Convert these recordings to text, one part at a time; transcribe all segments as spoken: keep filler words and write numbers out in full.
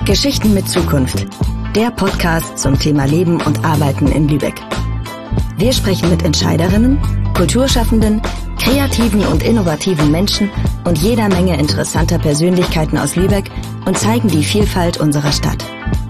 Geschichten mit Zukunft. Der Podcast zum Thema Leben und Arbeiten in Lübeck. Wir sprechen mit Entscheiderinnen, Kulturschaffenden, kreativen und innovativen Menschen und jeder Menge interessanter Persönlichkeiten aus Lübeck und zeigen die Vielfalt unserer Stadt.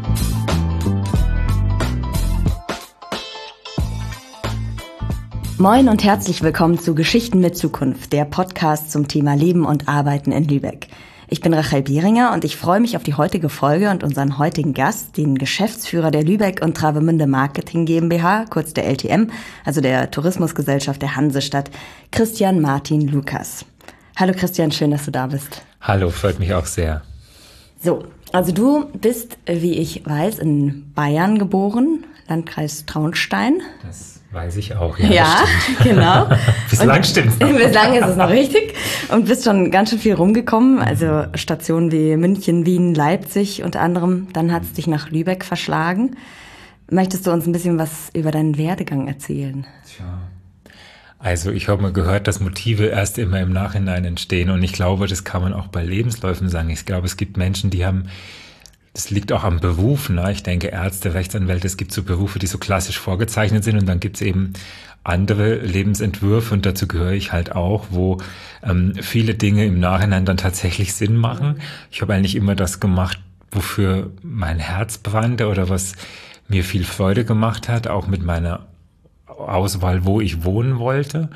Moin und herzlich willkommen zu Geschichten mit Zukunft, der Podcast zum Thema Leben und Arbeiten in Lübeck. Ich bin Rachel Bieringer und ich freue mich auf die heutige Folge und unseren heutigen Gast, den Geschäftsführer der Lübeck und Travemünde Marketing GmbH, kurz der L T M, also der Tourismusgesellschaft der Hansestadt, Christian Martin Lukas. Hallo Christian, schön, dass du da bist. Hallo, freut mich auch sehr. So, also du bist, wie ich weiß, in Bayern geboren, Landkreis Traunstein. Das weiß ich auch, ja. Ja, genau. Bislang stimmt's noch. Bislang ist es noch richtig. Und bist schon ganz schön viel rumgekommen. Also Stationen wie München, Wien, Leipzig unter anderem. Dann hat es dich nach Lübeck verschlagen. Möchtest du uns ein bisschen was über deinen Werdegang erzählen? Tja. Also ich habe mal gehört, dass Motive erst immer im Nachhinein entstehen. Und ich glaube, das kann man auch bei Lebensläufen sagen. Ich glaube, es gibt Menschen, die haben... Das liegt auch am Beruf, ne? Ich denke, Ärzte, Rechtsanwälte, es gibt so Berufe, die so klassisch vorgezeichnet sind und dann gibt es eben andere Lebensentwürfe und dazu gehöre ich halt auch, wo ähm, viele Dinge im Nachhinein dann tatsächlich Sinn machen. Ich habe eigentlich immer das gemacht, wofür mein Herz brannte oder was mir viel Freude gemacht hat, auch mit meiner Auswahl, wo ich wohnen wollte.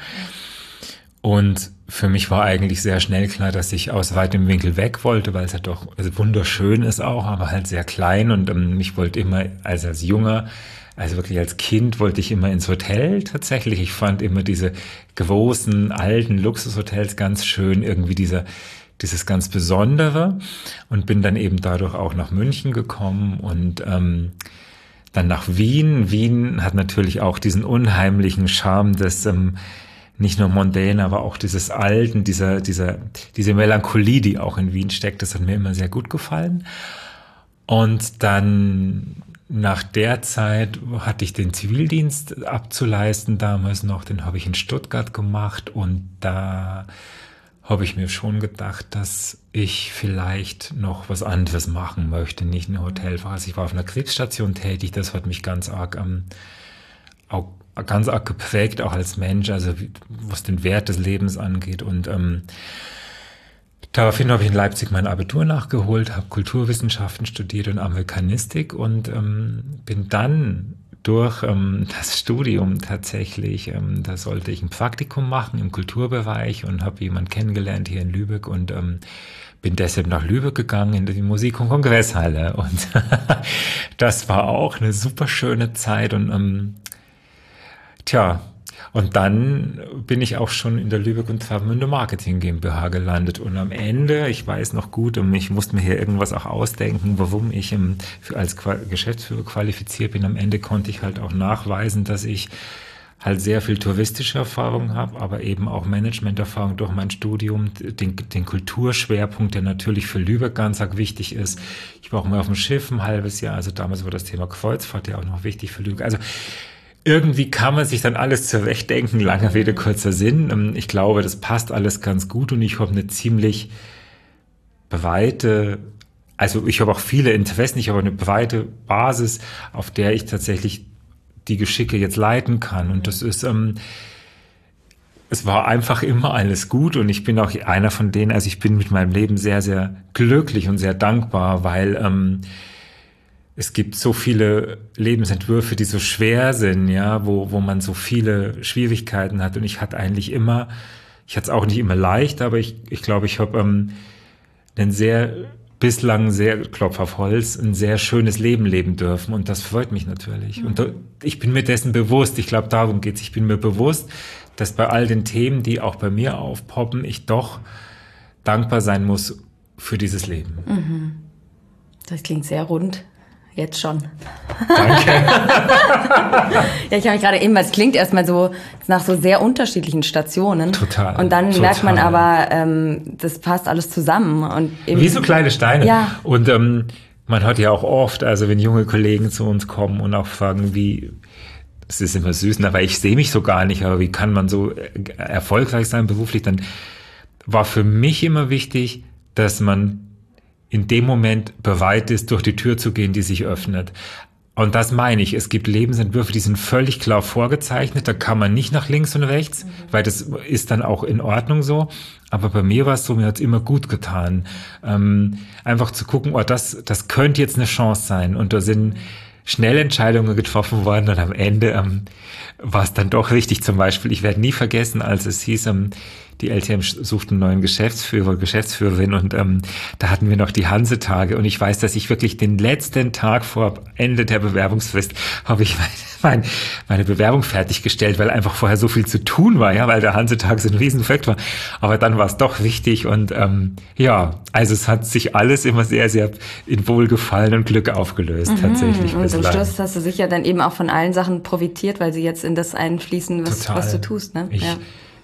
Und für mich war eigentlich sehr schnell klar, dass ich aus weitem Winkel weg wollte, weil es halt doch also wunderschön ist auch, aber halt sehr klein. Und ähm, ich wollte immer, also als Junger, also wirklich als Kind, wollte ich immer ins Hotel tatsächlich. Ich fand immer diese großen, alten Luxushotels ganz schön, irgendwie dieser, dieses ganz Besondere. Und bin dann eben dadurch auch nach München gekommen und ähm, dann nach Wien. Wien hat natürlich auch diesen unheimlichen Charme des... Ähm, nicht nur mondän, aber auch dieses Alten, dieser, dieser, diese Melancholie, die auch in Wien steckt, das hat mir immer sehr gut gefallen. Und dann nach der Zeit hatte ich den Zivildienst abzuleisten, damals noch, den habe ich in Stuttgart gemacht und da habe ich mir schon gedacht, dass ich vielleicht noch was anderes machen möchte, nicht eine Hotelphase. Ich war auf einer Krebsstation tätig, das hat mich ganz arg ähm, auch ganz arg geprägt, auch als Mensch, also wie, was den Wert des Lebens angeht. Und ähm, daraufhin habe ich in Leipzig mein Abitur nachgeholt, habe Kulturwissenschaften studiert und Amerikanistik und ähm, bin dann durch ähm, das Studium tatsächlich, ähm, da sollte ich ein Praktikum machen im Kulturbereich und habe jemanden kennengelernt hier in Lübeck und ähm, bin deshalb nach Lübeck gegangen in die Musik- und Kongresshalle. Und das war auch eine super schöne Zeit und ähm, Tja, und dann bin ich auch schon in der Lübeck und Travemünde Marketing GmbH gelandet und am Ende, ich weiß noch gut, und ich musste mir hier irgendwas auch ausdenken, warum ich im, für, als Geschäftsführer qualifiziert bin. Am Ende konnte ich halt auch nachweisen, dass ich halt sehr viel touristische Erfahrung habe, aber eben auch Managementerfahrung durch mein Studium, den, den Kulturschwerpunkt, der natürlich für Lübeck ganz arg wichtig ist. Ich war auch mal auf dem Schiff ein halbes Jahr, also damals war das Thema Kreuzfahrt ja auch noch wichtig für Lübeck. Also irgendwie kann man sich dann alles zurechtdenken, lange Rede, kurzer Sinn. Ich glaube, das passt alles ganz gut und ich habe eine ziemlich breite, also ich habe auch viele Interessen, ich habe eine breite Basis, auf der ich tatsächlich die Geschicke jetzt leiten kann. Und das ist, ähm, es war einfach immer alles gut und ich bin auch einer von denen, also ich bin mit meinem Leben sehr, sehr glücklich und sehr dankbar, weil ähm, es gibt so viele Lebensentwürfe, die so schwer sind, ja, wo wo man so viele Schwierigkeiten hat und ich hatte eigentlich immer, ich hatte es auch nicht immer leicht, aber ich ich glaube, ich habe ähm, ein sehr bislang sehr Klopf auf Holz ein sehr schönes Leben leben dürfen und das freut mich natürlich. Mhm. Und da, ich bin mir dessen bewusst, ich glaube, darum geht's. Ich bin mir bewusst, dass bei all den Themen, die auch bei mir aufpoppen, ich doch dankbar sein muss für dieses Leben. Mhm. Das klingt sehr rund. Jetzt schon. Danke. Ja, ich habe mich gerade eben, weil es klingt erstmal so nach so sehr unterschiedlichen Stationen. Total. Und dann total. merkt man aber, ähm, das passt alles zusammen. Und eben, wie so kleine Steine. Ja. Und ähm, man hört ja auch oft, also wenn junge Kollegen zu uns kommen und auch fragen, wie, das ist immer süß, aber ich sehe mich so gar nicht, aber wie kann man so erfolgreich sein beruflich, dann war für mich immer wichtig, dass man in dem Moment bereit ist, durch die Tür zu gehen, die sich öffnet. Und das meine ich, es gibt Lebensentwürfe, die sind völlig klar vorgezeichnet, da kann man nicht nach links und rechts, mhm. weil das ist dann auch in Ordnung so. Aber bei mir war es so, mir hat es immer gut getan, ähm, einfach zu gucken, oh, das, das könnte jetzt eine Chance sein. Und da sind schnell Entscheidungen getroffen worden und am Ende ähm, war es dann doch richtig. Zum Beispiel, ich werde nie vergessen, als es hieß, ähm, die L T M sucht einen neuen Geschäftsführer, Geschäftsführerin und ähm, da hatten wir noch die Hansetage und ich weiß, dass ich wirklich den letzten Tag vor Ende der Bewerbungsfrist habe ich mein, meine Bewerbung fertiggestellt, weil einfach vorher so viel zu tun war, ja, weil der Hansetag so ein Riesenfakt war. Aber dann war es doch wichtig und ähm, ja, also es hat sich alles immer sehr, sehr in Wohlgefallen und Glück aufgelöst, mhm. tatsächlich. Und zum Schluss hast du sicher dann eben auch von allen Sachen profitiert, weil sie jetzt in das einfließen, was, was du tust, ne? Ich, ja.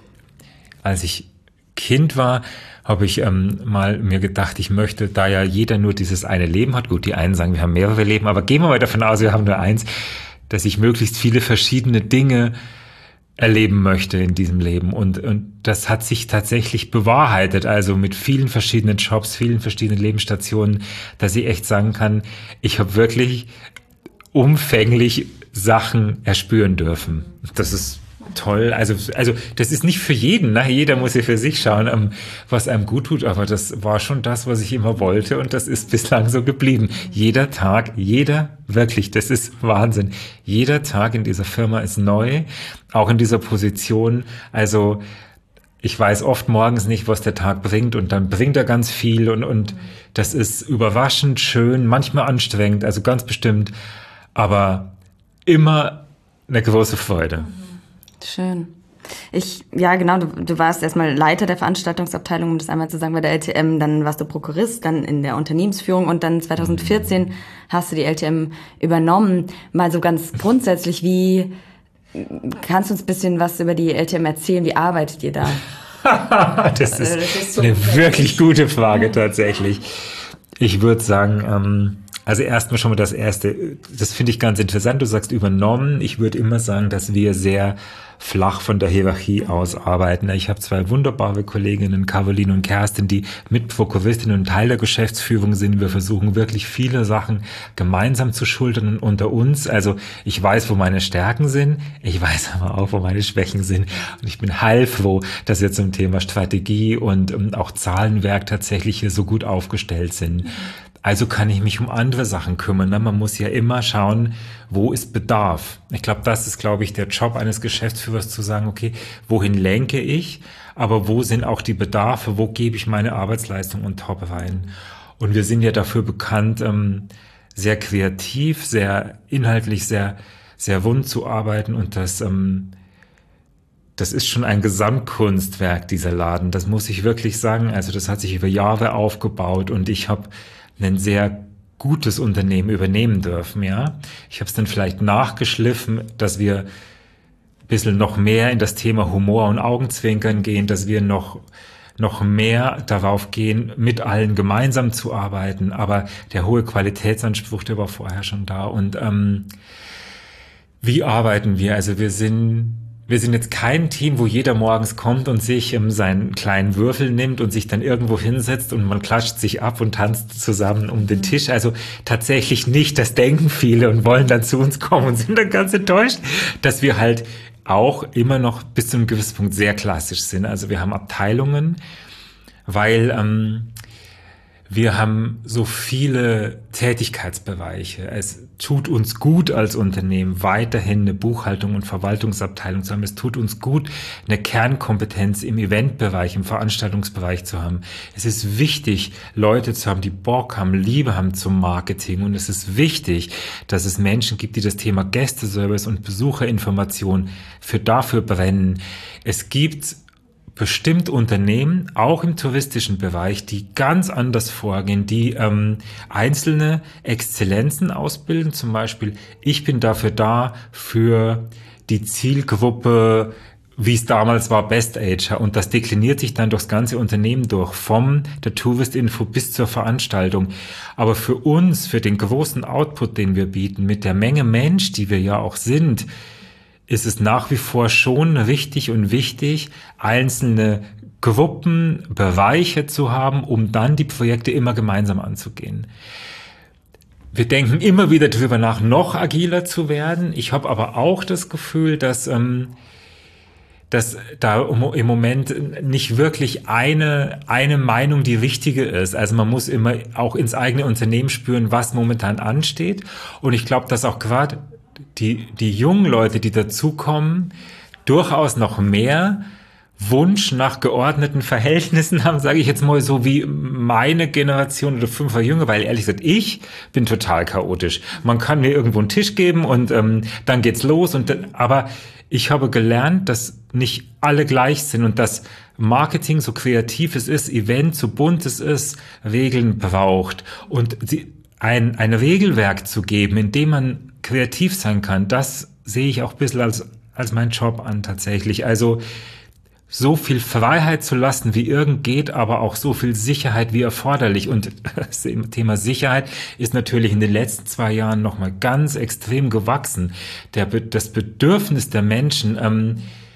Als ich Kind war, habe ich ähm, mal mir gedacht, ich möchte, da ja jeder nur dieses eine Leben hat, gut, die einen sagen, wir haben mehrere Leben, aber gehen wir mal davon aus, wir haben nur eins, dass ich möglichst viele verschiedene Dinge erleben möchte in diesem Leben. Und, und das hat sich tatsächlich bewahrheitet, also mit vielen verschiedenen Jobs, vielen verschiedenen Lebensstationen, dass ich echt sagen kann, ich habe wirklich umfänglich Sachen erspüren dürfen. Das ist toll, also also das ist nicht für jeden, ne? Jeder muss ja für sich schauen, um, was einem gut tut, aber das war schon das, was ich immer wollte und das ist bislang so geblieben. Jeder Tag, jeder, wirklich, das ist Wahnsinn. Jeder Tag in dieser Firma ist neu, auch in dieser Position, also ich weiß oft morgens nicht, was der Tag bringt und dann bringt er ganz viel und, und das ist überraschend schön, manchmal anstrengend, also ganz bestimmt, aber immer eine große Freude. Schön. Ich, ja genau, du, du warst erstmal Leiter der Veranstaltungsabteilung, um das einmal zu sagen, bei der L T M, dann warst du Prokurist, dann in der Unternehmensführung und dann zwanzig vierzehn hast du die L T M übernommen. Mal so ganz grundsätzlich, wie, kannst du uns ein bisschen was über die L T M erzählen, wie arbeitet ihr da? das, ist das ist so eine wirklich gute Frage tatsächlich. Ich würde sagen, ähm, also erstmal schon mal das Erste, das finde ich ganz interessant, du sagst übernommen. Ich würde immer sagen, dass wir sehr flach von der Hierarchie aus arbeiten. Ich habe zwei wunderbare Kolleginnen, Caroline und Kerstin, die Mitprokuristinnen und Teil der Geschäftsführung sind. Wir versuchen wirklich viele Sachen gemeinsam zu schultern unter uns. Also ich weiß, wo meine Stärken sind, ich weiß aber auch, wo meine Schwächen sind. Und ich bin heilfroh, dass wir zum Thema Strategie und um, auch Zahlenwerk tatsächlich hier so gut aufgestellt sind. Also kann ich mich um andere Sachen kümmern. Man muss ja immer schauen, wo ist Bedarf. Ich glaube, das ist, glaube ich, der Job eines Geschäftsführers, zu sagen, okay, wohin lenke ich, aber wo sind auch die Bedarfe, wo gebe ich meine Arbeitsleistung on top rein. Und wir sind ja dafür bekannt, sehr kreativ, sehr inhaltlich, sehr, sehr rund zu arbeiten und das, das ist schon ein Gesamtkunstwerk, dieser Laden. Das muss ich wirklich sagen. Also das hat sich über Jahre aufgebaut und ich habe ein sehr gutes Unternehmen übernehmen dürfen, ja. Ich habe es dann vielleicht nachgeschliffen, dass wir ein bisschen noch mehr in das Thema Humor und Augenzwinkern gehen, dass wir noch noch mehr darauf gehen, mit allen gemeinsam zu arbeiten. Aber der hohe Qualitätsanspruch, der war vorher schon da. Und ähm, wie arbeiten wir? Also wir sind Wir sind jetzt kein Team, wo jeder morgens kommt und sich ähm, seinen kleinen Würfel nimmt und sich dann irgendwo hinsetzt und man klatscht sich ab und tanzt zusammen um den Tisch. Also tatsächlich nicht, das denken viele und wollen dann zu uns kommen und sind dann ganz enttäuscht, dass wir halt auch immer noch bis zu einem gewissen Punkt sehr klassisch sind. Also wir haben Abteilungen, weil ähm, wir haben so viele Tätigkeitsbereiche. Es tut uns gut als Unternehmen, weiterhin eine Buchhaltung und Verwaltungsabteilung zu haben. Es tut uns gut, eine Kernkompetenz im Eventbereich, im Veranstaltungsbereich zu haben. Es ist wichtig, Leute zu haben, die Bock haben, Liebe haben zum Marketing. Und es ist wichtig, dass es Menschen gibt, die das Thema Gästeservice und Besucherinformation für dafür brennen. Es gibt bestimmt Unternehmen, auch im touristischen Bereich, die ganz anders vorgehen, die ähm, einzelne Exzellenzen ausbilden. Zum Beispiel, ich bin dafür da für die Zielgruppe, wie es damals war, Best Ager. Und das dekliniert sich dann durchs ganze Unternehmen durch, vom der Touristinfo bis zur Veranstaltung. Aber für uns, für den großen Output, den wir bieten, mit der Menge Mensch, die wir ja auch sind, ist es nach wie vor schon richtig und wichtig, einzelne Gruppen, Bereiche zu haben, um dann die Projekte immer gemeinsam anzugehen. Wir denken immer wieder darüber nach, noch agiler zu werden. Ich habe aber auch das Gefühl, dass, ähm, dass da im Moment nicht wirklich eine, eine Meinung die richtige ist. Also man muss immer auch ins eigene Unternehmen spüren, was momentan ansteht. Und ich glaube, dass auch gerade die, die jungen Leute, die dazukommen, durchaus noch mehr Wunsch nach geordneten Verhältnissen haben, sage ich jetzt mal, so wie meine Generation oder fünfer Jünger, weil ehrlich gesagt, ich bin total chaotisch. Man kann mir irgendwo einen Tisch geben und ähm, dann geht's los. Und aber ich habe gelernt, dass nicht alle gleich sind und dass Marketing, so kreativ es ist, Event, so bunt es ist, Regeln braucht. Und die, ein, ein Regelwerk zu geben, in dem man kreativ sein kann, das sehe ich auch ein bisschen als, als mein Job an tatsächlich. Also so viel Freiheit zu lassen, wie irgend geht, aber auch so viel Sicherheit wie erforderlich. Und das Thema Sicherheit ist natürlich in den letzten zwei Jahren nochmal ganz extrem gewachsen. Der, das Bedürfnis der Menschen, ähm,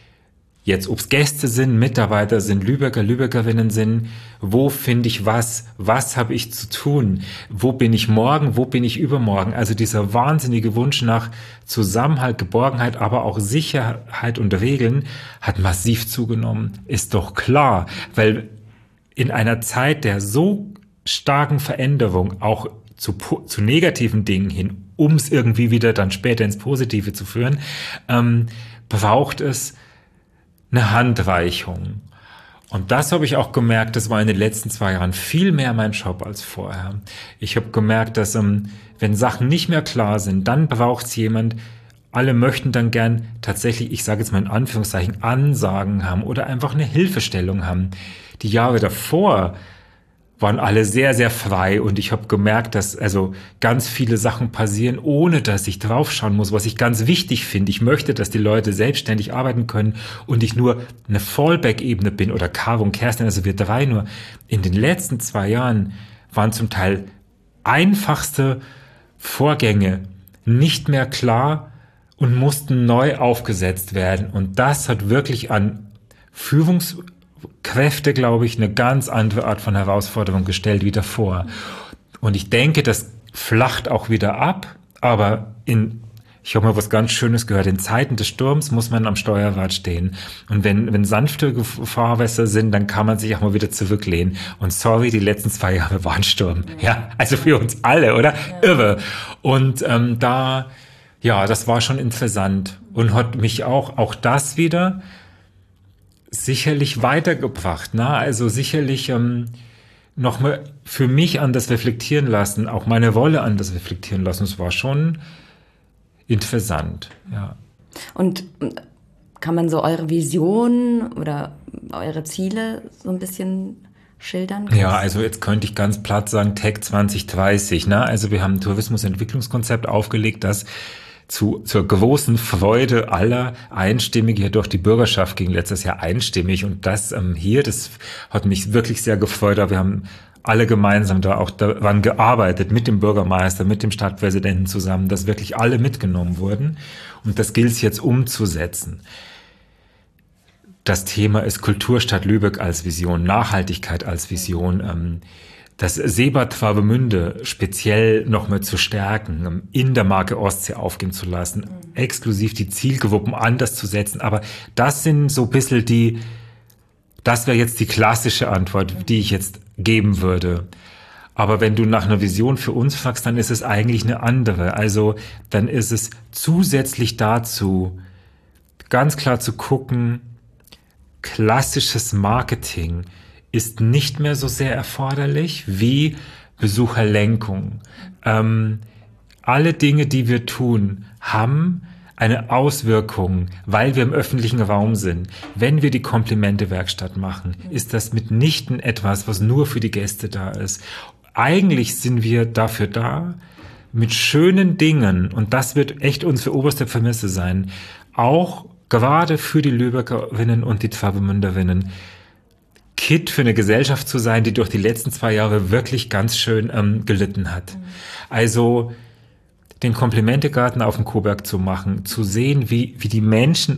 jetzt ob es Gäste sind, Mitarbeiter sind, Lübecker, Lübeckerinnen sind, wo finde ich was, was habe ich zu tun, wo bin ich morgen, wo bin ich übermorgen. Also dieser wahnsinnige Wunsch nach Zusammenhalt, Geborgenheit, aber auch Sicherheit und Regeln hat massiv zugenommen. Ist doch klar, weil in einer Zeit der so starken Veränderung, auch zu, zu negativen Dingen hin, um es irgendwie wieder dann später ins Positive zu führen, ähm, braucht es eine Handreichung. Und das habe ich auch gemerkt, das war in den letzten zwei Jahren viel mehr mein Job als vorher. Ich habe gemerkt, dass ähm, wenn Sachen nicht mehr klar sind, dann braucht es jemand, alle möchten dann gern tatsächlich, ich sage jetzt mal in Anführungszeichen, Ansagen haben oder einfach eine Hilfestellung haben. Die Jahre davor waren alle sehr, sehr frei und ich habe gemerkt, dass also ganz viele Sachen passieren, ohne dass ich draufschauen muss, was ich ganz wichtig finde. Ich möchte, dass die Leute selbstständig arbeiten können und ich nur eine Fallback-Ebene bin oder Caro und Kerstin, also wir drei nur. In den letzten zwei Jahren waren zum Teil einfachste Vorgänge nicht mehr klar und mussten neu aufgesetzt werden. Und das hat wirklich an Führungs Kräfte, glaube ich, eine ganz andere Art von Herausforderung gestellt wie davor. Und ich denke, das flacht auch wieder ab, aber in, ich habe mal was ganz Schönes gehört, in Zeiten des Sturms muss man am Steuerrad stehen. Und wenn, wenn sanfte Fahrwässer sind, dann kann man sich auch mal wieder zurücklehnen. Und sorry, die letzten zwei Jahre waren Sturm. Ja, also für uns alle, oder? Ja. Irre. Und ähm, da, ja, das war schon interessant und hat mich auch, auch das wieder sicherlich weitergebracht, ne? Also sicherlich ähm, nochmal für mich anders reflektieren lassen, auch meine Rolle anders reflektieren lassen. Es war schon interessant, ja. Und kann man so eure Vision oder eure Ziele so ein bisschen schildern? Ja, also jetzt könnte ich ganz platt sagen, Tech zwanzig dreißig, ne? Also wir haben ein Tourismusentwicklungskonzept aufgelegt, das Zu, zur großen Freude aller einstimmig, hier durch die Bürgerschaft ging letztes Jahr einstimmig und das ähm, hier, das hat mich wirklich sehr gefreut, aber wir haben alle gemeinsam da auch daran gearbeitet, mit dem Bürgermeister, mit dem Stadtpräsidenten zusammen, dass wirklich alle mitgenommen wurden und das gilt es jetzt umzusetzen. Das Thema ist Kulturstadt Lübeck als Vision, Nachhaltigkeit als Vision, ähm, das Seebad Travemünde speziell nochmal zu stärken, in der Marke Ostsee aufgehen zu lassen, mhm. exklusiv die Zielgruppen anders zu setzen. Aber das sind so ein bisschen die, das wäre jetzt die klassische Antwort, die ich jetzt geben würde. Aber wenn du nach einer Vision für uns fragst, dann ist es eigentlich eine andere. Also dann ist es zusätzlich dazu, ganz klar zu gucken, klassisches Marketing ist nicht mehr so sehr erforderlich wie Besucherlenkung. Ähm, alle Dinge, die wir tun, haben eine Auswirkung, weil wir im öffentlichen Raum sind. Wenn wir die Komplimente-Werkstatt machen, ist das mitnichten etwas, was nur für die Gäste da ist. Eigentlich sind wir dafür da, mit schönen Dingen, und das wird echt unsere oberste Prämisse sein, auch gerade für die Lübeckerinnen und die Travemünderinnen, Kit für eine Gesellschaft zu sein, die durch die letzten zwei Jahre wirklich ganz schön ähm, gelitten hat. Mhm. Also den Komplimentegarten auf dem Coburg zu machen, zu sehen, wie, wie die Menschen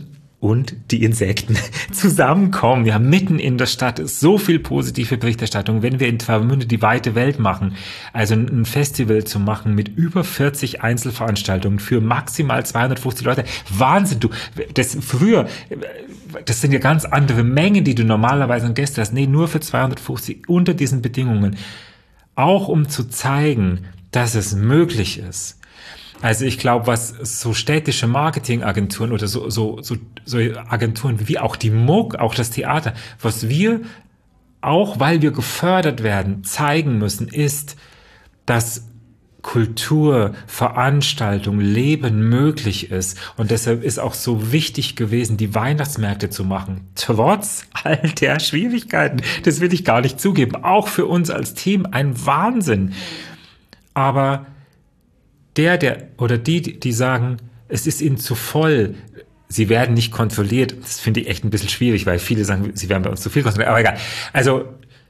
und die Insekten zusammenkommen. Ja, mitten in der Stadt ist so viel positive Berichterstattung. Wenn wir in Travemünde die weite Welt machen, also ein Festival zu machen mit über vierzig Einzelveranstaltungen für maximal zweihundertfünfzig Leute. Wahnsinn, du. Das früher, das sind ja ganz andere Mengen, die du normalerweise an Gäste hast. Nee, nur für zweihundertfünfzig unter diesen Bedingungen. Auch um zu zeigen, dass es möglich ist. Also ich glaube, was so städtische Marketingagenturen oder so, so, so, so Agenturen wie auch die M U G, auch das Theater, was wir, auch weil wir gefördert werden, zeigen müssen, ist, dass Kultur, Veranstaltung, Leben möglich ist. Und deshalb ist auch so wichtig gewesen, die Weihnachtsmärkte zu machen. Trotz all der Schwierigkeiten. Das will ich gar nicht zugeben. Auch für uns als Team ein Wahnsinn. Aber der, der oder die, die sagen, es ist ihnen zu voll, sie werden nicht kontrolliert, das finde ich echt ein bisschen schwierig, weil viele sagen, sie werden bei uns zu viel kontrolliert, aber egal. Also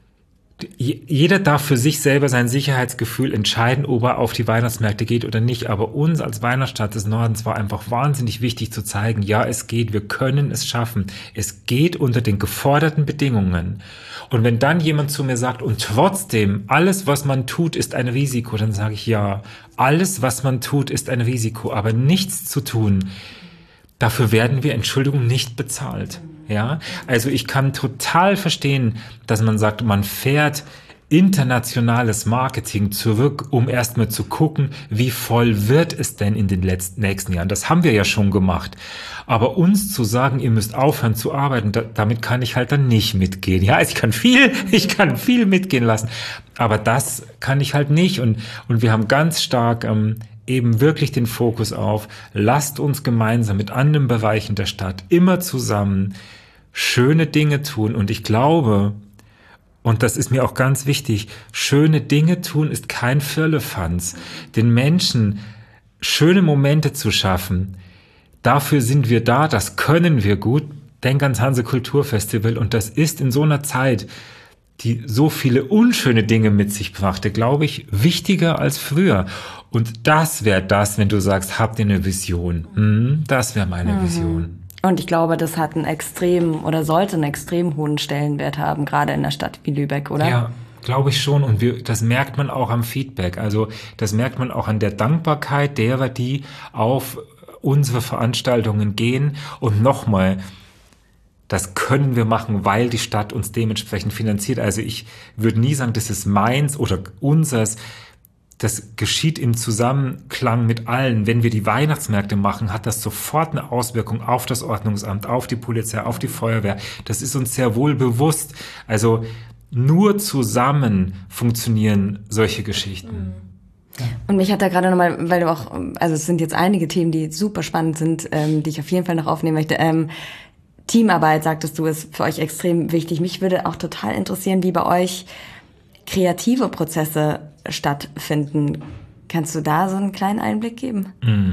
jeder darf für sich selber sein Sicherheitsgefühl entscheiden, ob er auf die Weihnachtsmärkte geht oder nicht. Aber uns als Weihnachtsstadt des Nordens war einfach wahnsinnig wichtig zu zeigen, ja, es geht, wir können es schaffen. Es geht unter den geforderten Bedingungen. Und wenn dann jemand zu mir sagt, und trotzdem, alles, was man tut, ist ein Risiko, dann sage ich, ja, alles, was man tut, ist ein Risiko, aber nichts zu tun, dafür werden wir, Entschuldigung, nicht bezahlt. Ja, also ich kann total verstehen, dass man sagt, man fährt internationales Marketing zurück, um erstmal zu gucken, wie voll wird es denn in den letzten, nächsten Jahren. Das haben wir ja schon gemacht. Aber uns zu sagen, ihr müsst aufhören zu arbeiten, da, damit kann ich halt dann nicht mitgehen. Ja, also ich kann viel, ich kann viel mitgehen lassen, aber das kann ich halt nicht. Und, und wir haben ganz stark ähm, eben wirklich den Fokus auf, lasst uns gemeinsam mit anderen Bereichen der Stadt immer zusammen schöne Dinge tun. Und ich glaube, und das ist mir auch ganz wichtig, schöne Dinge tun ist kein Firlefanz. Den Menschen schöne Momente zu schaffen, dafür sind wir da, das können wir gut. Denk ans Hanse Kulturfestival, und das ist in so einer Zeit, die so viele unschöne Dinge mit sich brachte, glaube ich, wichtiger als früher. Und das wäre das, wenn du sagst, habt ihr eine Vision? Hm, das wäre meine mhm. Vision. Und ich glaube, das hat einen extrem oder sollte einen extrem hohen Stellenwert haben, gerade in einer Stadt wie Lübeck, oder? Ja, glaube ich schon. Und wir, das merkt man auch am Feedback. Also das merkt man auch an der Dankbarkeit derer, die auf unsere Veranstaltungen gehen. Und nochmal, das können wir machen, weil die Stadt uns dementsprechend finanziert. Also ich würde nie sagen, das ist meins oder unseres. Das geschieht im Zusammenklang mit allen. Wenn wir die Weihnachtsmärkte machen, hat das sofort eine Auswirkung auf das Ordnungsamt, auf die Polizei, auf die Feuerwehr. Das ist uns sehr wohl bewusst. Also nur zusammen funktionieren solche Geschichten. Und mich hat da gerade nochmal, weil du auch, also es sind jetzt einige Themen, die super spannend sind, ähm, die ich auf jeden Fall noch aufnehmen möchte. Ähm, Teamarbeit, sagtest du, ist für euch extrem wichtig. Mich würde auch total interessieren, wie bei euch kreative Prozesse stattfinden. Kannst du da so einen kleinen Einblick geben?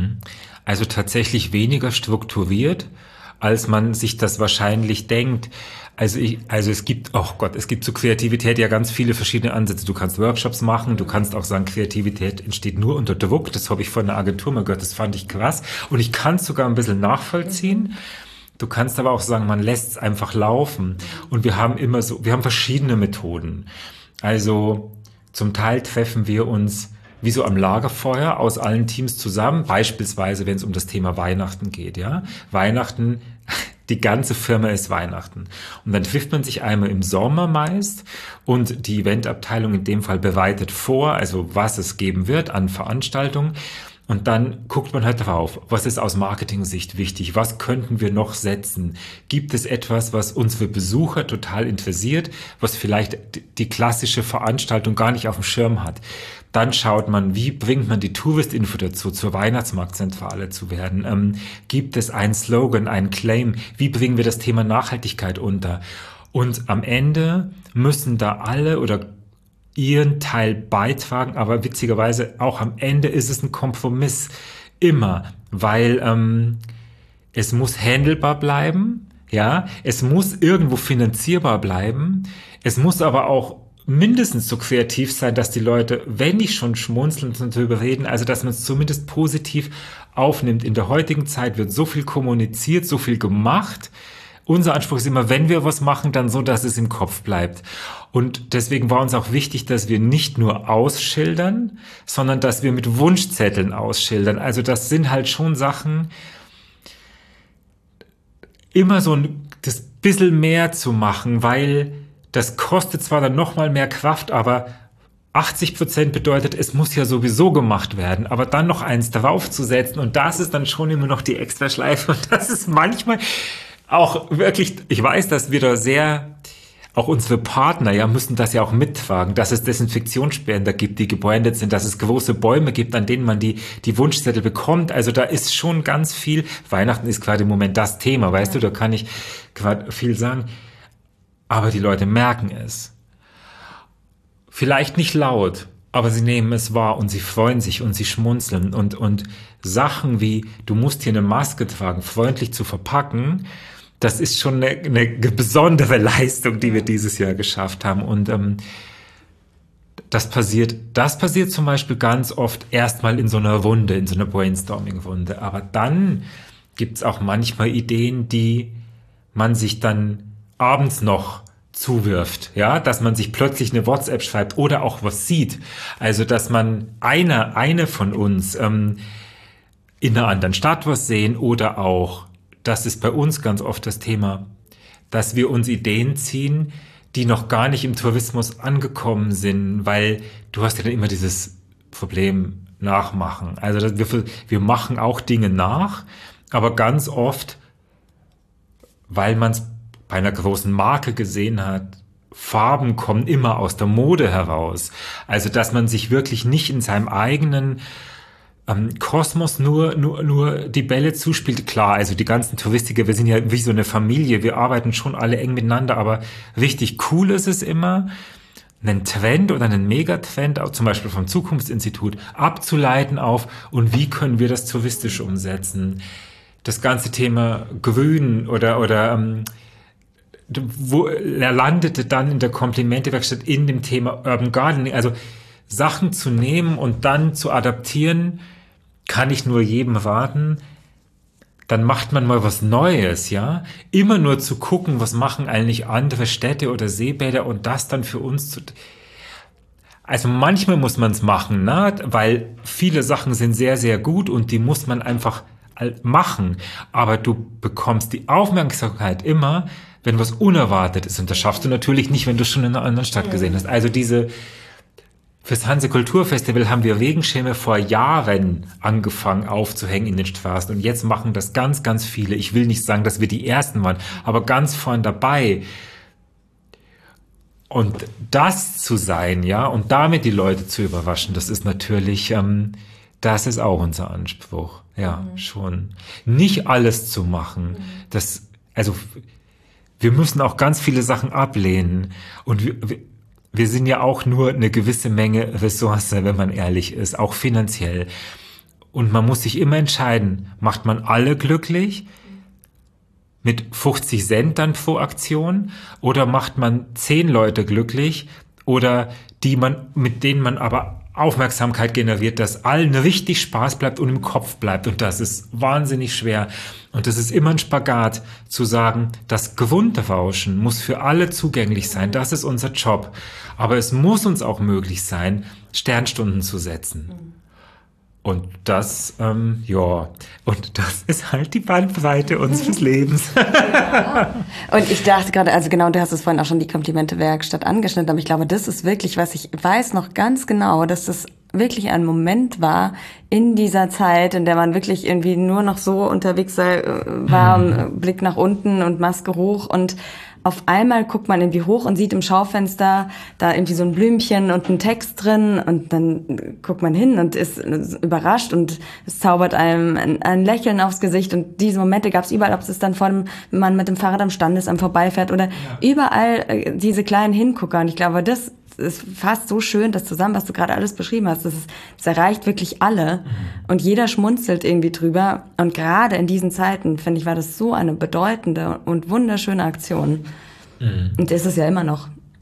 Also tatsächlich weniger strukturiert, als man sich das wahrscheinlich denkt. Also ich, also es gibt, oh Gott, es gibt zur Kreativität ja ganz viele verschiedene Ansätze. Du kannst Workshops machen, du kannst auch sagen, Kreativität entsteht nur unter Druck. Das habe ich von einer Agentur mal gehört, das fand ich krass. Und ich kann es sogar ein bisschen nachvollziehen. Du kannst aber auch sagen, man lässt es einfach laufen. Und wir haben immer so, wir haben verschiedene Methoden. Also zum Teil treffen wir uns wie so am Lagerfeuer aus allen Teams zusammen, beispielsweise wenn es um das Thema Weihnachten geht. Ja, Weihnachten, die ganze Firma ist Weihnachten. Und dann trifft man sich einmal im Sommer meist und die Eventabteilung in dem Fall bereitet vor, also was es geben wird an Veranstaltungen. Und dann guckt man halt drauf, was ist aus Marketing-Sicht wichtig, was könnten wir noch setzen? Gibt es etwas, was unsere Besucher total interessiert, was vielleicht die klassische Veranstaltung gar nicht auf dem Schirm hat? Dann schaut man, wie bringt man die Touristinfo dazu, zur Weihnachtsmarktzentrale zu werden? Ähm, gibt es einen Slogan, einen Claim? Wie bringen wir das Thema Nachhaltigkeit unter? Und am Ende müssen da alle oder ihren Teil beitragen, aber witzigerweise auch am Ende ist es ein Kompromiss. Immer, weil ähm, es muss handelbar bleiben, ja, es muss irgendwo finanzierbar bleiben, es muss aber auch mindestens so kreativ sein, dass die Leute, wenn nicht schon schmunzeln und darüber reden, also dass man es zumindest positiv aufnimmt. In der heutigen Zeit wird so viel kommuniziert, so viel gemacht. Unser Anspruch ist immer, wenn wir was machen, dann so, dass es im Kopf bleibt. Und deswegen war uns auch wichtig, dass wir nicht nur ausschildern, sondern dass wir mit Wunschzetteln ausschildern. Also das sind halt schon Sachen, immer so ein, das bisschen mehr zu machen, weil das kostet zwar dann nochmal mehr Kraft, aber achtzig Prozent bedeutet, es muss ja sowieso gemacht werden, aber dann noch eins draufzusetzen und das ist dann schon immer noch die Extraschleife und das ist manchmal auch wirklich, ich weiß, dass wir da sehr, auch unsere Partner, ja, müssen das ja auch mittragen, dass es Desinfektionsspender gibt, die gebrandet sind, dass es große Bäume gibt, an denen man die, die Wunschzettel bekommt. Also da ist schon ganz viel. Weihnachten ist gerade im Moment das Thema, weißt du, da kann ich gerade viel sagen. Aber die Leute merken es. Vielleicht nicht laut, aber sie nehmen es wahr und sie freuen sich und sie schmunzeln und, und Sachen wie, du musst hier eine Maske tragen, freundlich zu verpacken, das ist schon eine, eine besondere Leistung, die wir dieses Jahr geschafft haben. Und ähm, das passiert, das passiert zum Beispiel ganz oft erstmal in so einer Runde, in so einer Brainstorming-Runde. Aber dann gibt es auch manchmal Ideen, die man sich dann abends noch zuwirft, ja, dass man sich plötzlich eine WhatsApp schreibt oder auch was sieht. Also, dass man einer, eine von uns ähm, in einer anderen Stadt was sehen oder auch, das ist bei uns ganz oft das Thema, dass wir uns Ideen ziehen, die noch gar nicht im Tourismus angekommen sind, weil du hast ja dann immer dieses Problem nachmachen. Also wir, wir machen auch Dinge nach, aber ganz oft, weil man es bei einer großen Marke gesehen hat, Farben kommen immer aus der Mode heraus. Also dass man sich wirklich nicht in seinem eigenen ähm, Kosmos nur, nur, nur die Bälle zuspielt. Klar, also die ganzen Touristiker, wir sind ja wie so eine Familie, wir arbeiten schon alle eng miteinander, aber richtig cool ist es immer, einen Trend oder einen Megatrend, auch zum Beispiel vom Zukunftsinstitut, abzuleiten auf und wie können wir das touristisch umsetzen. Das ganze Thema Grün oder, oder ähm, wo er landete dann in der Komplimentewerkstatt in dem Thema Urban Gardening, also Sachen zu nehmen und dann zu adaptieren, kann ich nur jedem raten, dann macht man mal was Neues, ja. Immer nur zu gucken, was machen eigentlich andere Städte oder Seebäder und das dann für uns zu... Also manchmal muss man es machen, ne? Weil viele Sachen sind sehr, sehr gut und die muss man einfach machen. Aber du bekommst die Aufmerksamkeit immer, wenn was unerwartet ist. Und das schaffst du natürlich nicht, wenn du schon in einer anderen Stadt gesehen hast. Also diese... Fürs Hanse Kulturfestival haben wir Regenschirme vor Jahren angefangen aufzuhängen in den Straßen und jetzt machen das ganz, ganz viele. Ich will nicht sagen, dass wir die Ersten waren, aber ganz vorn dabei. Und das zu sein, ja, und damit die Leute zu überraschen, das ist natürlich, ähm, das ist auch unser Anspruch. Ja, mhm. schon. Nicht alles zu machen. Mhm. Das, also, wir müssen auch ganz viele Sachen ablehnen und wir, wir Wir sind ja auch nur eine gewisse Menge Ressource, wenn man ehrlich ist, auch finanziell. Und man muss sich immer entscheiden, macht man alle glücklich mit fünfzig Cent dann pro Aktion oder macht man zehn Leute glücklich oder die man, mit denen man aber Aufmerksamkeit generiert, dass allen richtig Spaß bleibt und im Kopf bleibt. Und das ist wahnsinnig schwer. Und das ist immer ein Spagat, zu sagen, das Grundrauschen muss für alle zugänglich sein. Das ist unser Job. Aber es muss uns auch möglich sein, Sternstunden zu setzen. Und das, ähm, ja, und das ist halt die Bandbreite unseres Lebens. Ja. Und ich dachte gerade, also genau, du hast es vorhin auch schon die Komplimente-Werkstatt angeschnitten, aber ich glaube, das ist wirklich, was ich weiß noch ganz genau, dass das wirklich ein Moment war in dieser Zeit, in der man wirklich irgendwie nur noch so unterwegs war, mhm. Blick nach unten und Maske hoch und auf einmal guckt man irgendwie hoch und sieht im Schaufenster da irgendwie so ein Blümchen und einen Text drin und dann guckt man hin und ist überrascht und es zaubert einem ein, ein Lächeln aufs Gesicht und diese Momente gab es überall, ob es dann vor dem, wenn man mit dem Fahrrad am Standesamt vorbeifährt oder ja. überall äh, diese kleinen Hingucker und ich glaube, das ist fast so schön, das zusammen, was du gerade alles beschrieben hast, das, ist, das erreicht wirklich alle mhm. und jeder schmunzelt irgendwie drüber und gerade in diesen Zeiten, finde ich, war das so eine bedeutende und wunderschöne Aktion. Mhm. Und ist es ja immer noch.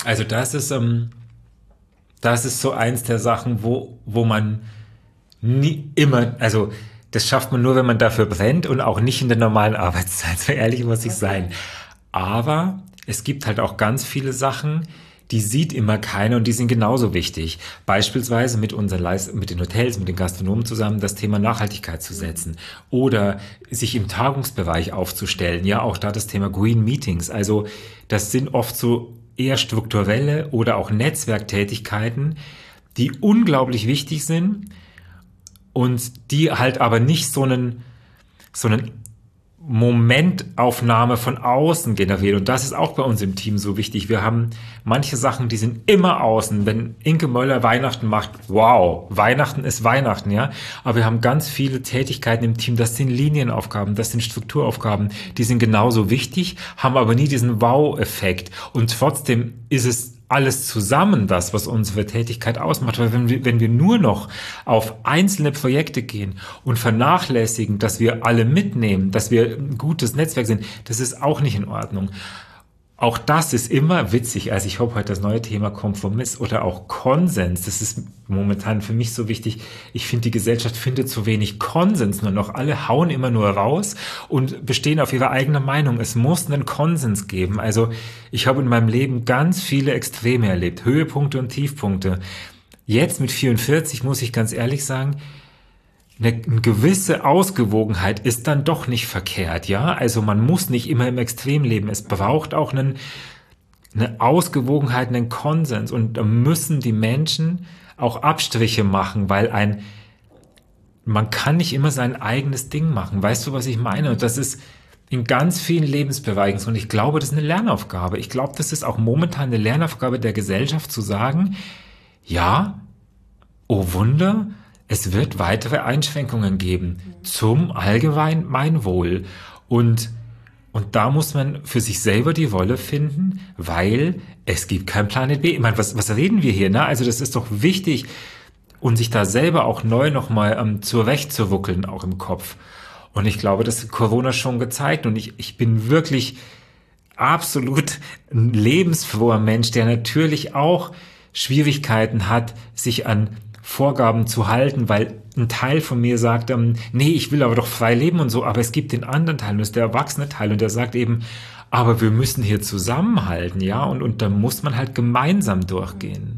Also das ist, ähm, das ist so eins der Sachen, wo, wo man nie immer, also das schafft man nur, wenn man dafür brennt und auch nicht in der normalen Arbeitszeit. So ehrlich muss ich sein. Aber es gibt halt auch ganz viele Sachen, die sieht immer keiner und die sind genauso wichtig. Beispielsweise mit unseren Leist- mit den Hotels, mit den Gastronomen zusammen das Thema Nachhaltigkeit zu setzen oder sich im Tagungsbereich aufzustellen. Ja, auch da das Thema Green Meetings. Also das sind oft so eher strukturelle oder auch Netzwerktätigkeiten, die unglaublich wichtig sind und die halt aber nicht so einen, so einen Momentaufnahme von außen generiert. Und das ist auch bei uns im Team so wichtig. Wir haben manche Sachen, die sind immer außen. Wenn Inke Möller Weihnachten macht, wow, Weihnachten ist Weihnachten, ja. Aber wir haben ganz viele Tätigkeiten im Team. Das sind Linienaufgaben, das sind Strukturaufgaben. Die sind genauso wichtig, haben aber nie diesen Wow-Effekt. Und trotzdem ist es alles zusammen das, was unsere Tätigkeit ausmacht. Weil wenn wir, wenn wir nur noch auf einzelne Projekte gehen und vernachlässigen, dass wir alle mitnehmen, dass wir ein gutes Netzwerk sind, das ist auch nicht in Ordnung. Auch das ist immer witzig. Also ich habe heute das neue Thema Kompromiss oder auch Konsens. Das ist momentan für mich so wichtig. Ich finde, die Gesellschaft findet zu wenig Konsens nur noch. Alle hauen immer nur raus und bestehen auf ihre eigene Meinung. Es muss einen Konsens geben. Also ich habe in meinem Leben ganz viele Extreme erlebt. Höhepunkte und Tiefpunkte. Jetzt mit vierundvierzig muss ich ganz ehrlich sagen, Eine, eine gewisse Ausgewogenheit ist dann doch nicht verkehrt, ja? Also man muss nicht immer im Extrem leben. Es braucht auch einen, eine Ausgewogenheit, einen Konsens. Und da müssen die Menschen auch Abstriche machen, weil ein, man kann nicht immer sein eigenes Ding machen. Weißt du, was ich meine? Und das ist in ganz vielen Lebensbereichen so. Und ich glaube, das ist eine Lernaufgabe. Ich glaube, das ist auch momentan eine Lernaufgabe der Gesellschaft zu sagen, ja, oh Wunder, es wird weitere Einschränkungen geben zum Allgemeinwohl. Und, und da muss man für sich selber die Rolle finden, weil es gibt keinen Planet B. Ich meine, was, was reden wir hier? Ne? Also das ist doch wichtig, und sich da selber auch neu nochmal ähm, zurechtzuwuckeln, auch im Kopf. Und ich glaube, das hat Corona schon gezeigt. Und ich, ich bin wirklich absolut ein lebensfroher Mensch, der natürlich auch Schwierigkeiten hat, sich an Vorgaben zu halten, weil ein Teil von mir sagt, ähm, nee, ich will aber doch frei leben und so, aber es gibt den anderen Teil, und das ist der erwachsene Teil, und der sagt eben, aber wir müssen hier zusammenhalten, ja, und, und da muss man halt gemeinsam durchgehen.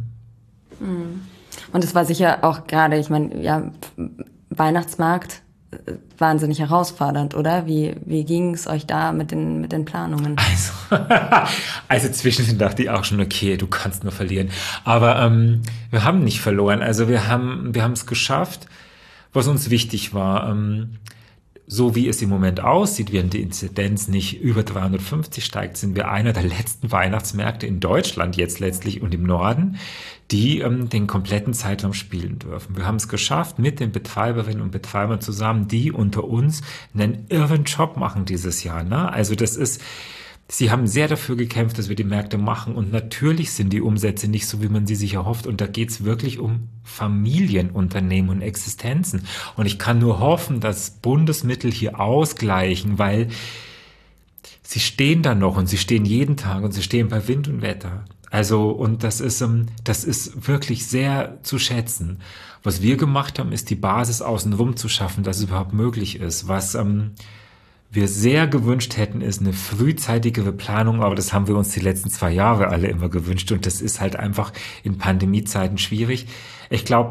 Und es war sicher auch gerade, ich meine, ja, Weihnachtsmarkt, wahnsinnig herausfordernd, oder? Wie, wie ging es euch da mit den, mit den Planungen? Also, also zwischendrin dachte ich auch schon, okay, du kannst nur verlieren. Aber ähm, wir haben nicht verloren. Also wir haben wir haben es geschafft, was uns wichtig war. Ähm, so wie es im Moment aussieht, während die Inzidenz nicht über dreihundertfünfzig steigt, sind wir einer der letzten Weihnachtsmärkte in Deutschland jetzt letztlich und im Norden, die ähm, den kompletten Zeitraum spielen dürfen. Wir haben es geschafft, mit den Betreiberinnen und Betreibern zusammen, die unter uns einen irren Job machen dieses Jahr. Ne? Also das ist, sie haben sehr dafür gekämpft, dass wir die Märkte machen, und natürlich sind die Umsätze nicht so, wie man sie sich erhofft, und da geht es wirklich um Familienunternehmen und Existenzen. Und ich kann nur hoffen, dass Bundesmittel hier ausgleichen, weil sie stehen da noch, und sie stehen jeden Tag, und sie stehen bei Wind und Wetter. Also, und das ist, das ist wirklich sehr zu schätzen. Was wir gemacht haben, ist die Basis außenrum zu schaffen, dass es überhaupt möglich ist. Was ähm, wir sehr gewünscht hätten, ist eine frühzeitigere Planung, aber das haben wir uns die letzten zwei Jahre alle immer gewünscht, und das ist halt einfach in Pandemiezeiten schwierig. Ich glaube,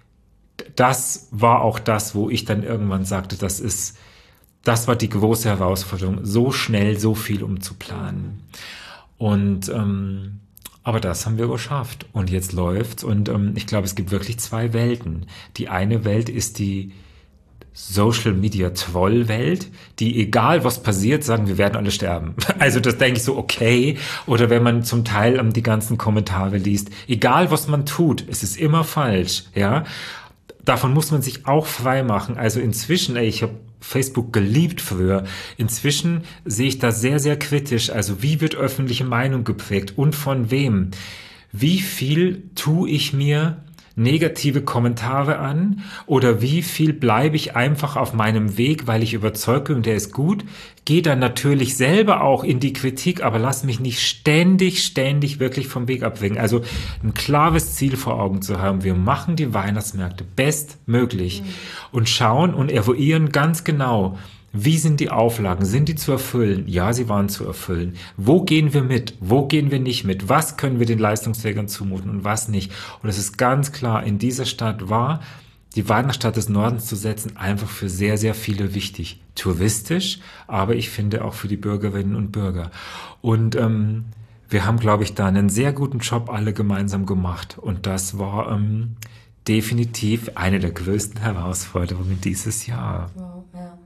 das war auch das, wo ich dann irgendwann sagte, das ist, das war die große Herausforderung, so schnell so viel umzuplanen. Und ähm, aber das haben wir geschafft, und jetzt läuft's, und ähm, ich glaube, es gibt wirklich zwei Welten. Die eine Welt ist die Social-Media-Troll-Welt, die, egal was passiert, sagen, wir werden alle sterben. Also das denke ich so, okay. Oder wenn man zum Teil ähm, die ganzen Kommentare liest, egal was man tut, es ist immer falsch, ja. Davon muss man sich auch frei machen. Also inzwischen, ey, ich habe Facebook geliebt früher. Inzwischen sehe ich das sehr, sehr kritisch. Also wie wird öffentliche Meinung geprägt und von wem? Wie viel tue ich mir negative Kommentare an oder wie viel bleibe ich einfach auf meinem Weg, weil ich überzeugt bin, der ist gut, gehe dann natürlich selber auch in die Kritik, aber lass mich nicht ständig, ständig wirklich vom Weg abwinken. Also ein klares Ziel vor Augen zu haben, wir machen die Weihnachtsmärkte bestmöglich mhm. und schauen und evaluieren ganz genau, wie sind die Auflagen? Sind die zu erfüllen? Ja, sie waren zu erfüllen. Wo gehen wir mit? Wo gehen wir nicht mit? Was können wir den Leistungsträgern zumuten und was nicht? Und es ist ganz klar, in dieser Stadt war die Weihnachtsstadt des Nordens zu setzen einfach für sehr, sehr viele wichtig. Touristisch, aber ich finde auch für die Bürgerinnen und Bürger. Und ähm, wir haben, glaube ich, da einen sehr guten Job alle gemeinsam gemacht. Und das war ähm, definitiv eine der größten Herausforderungen dieses Jahr. Wow, ja.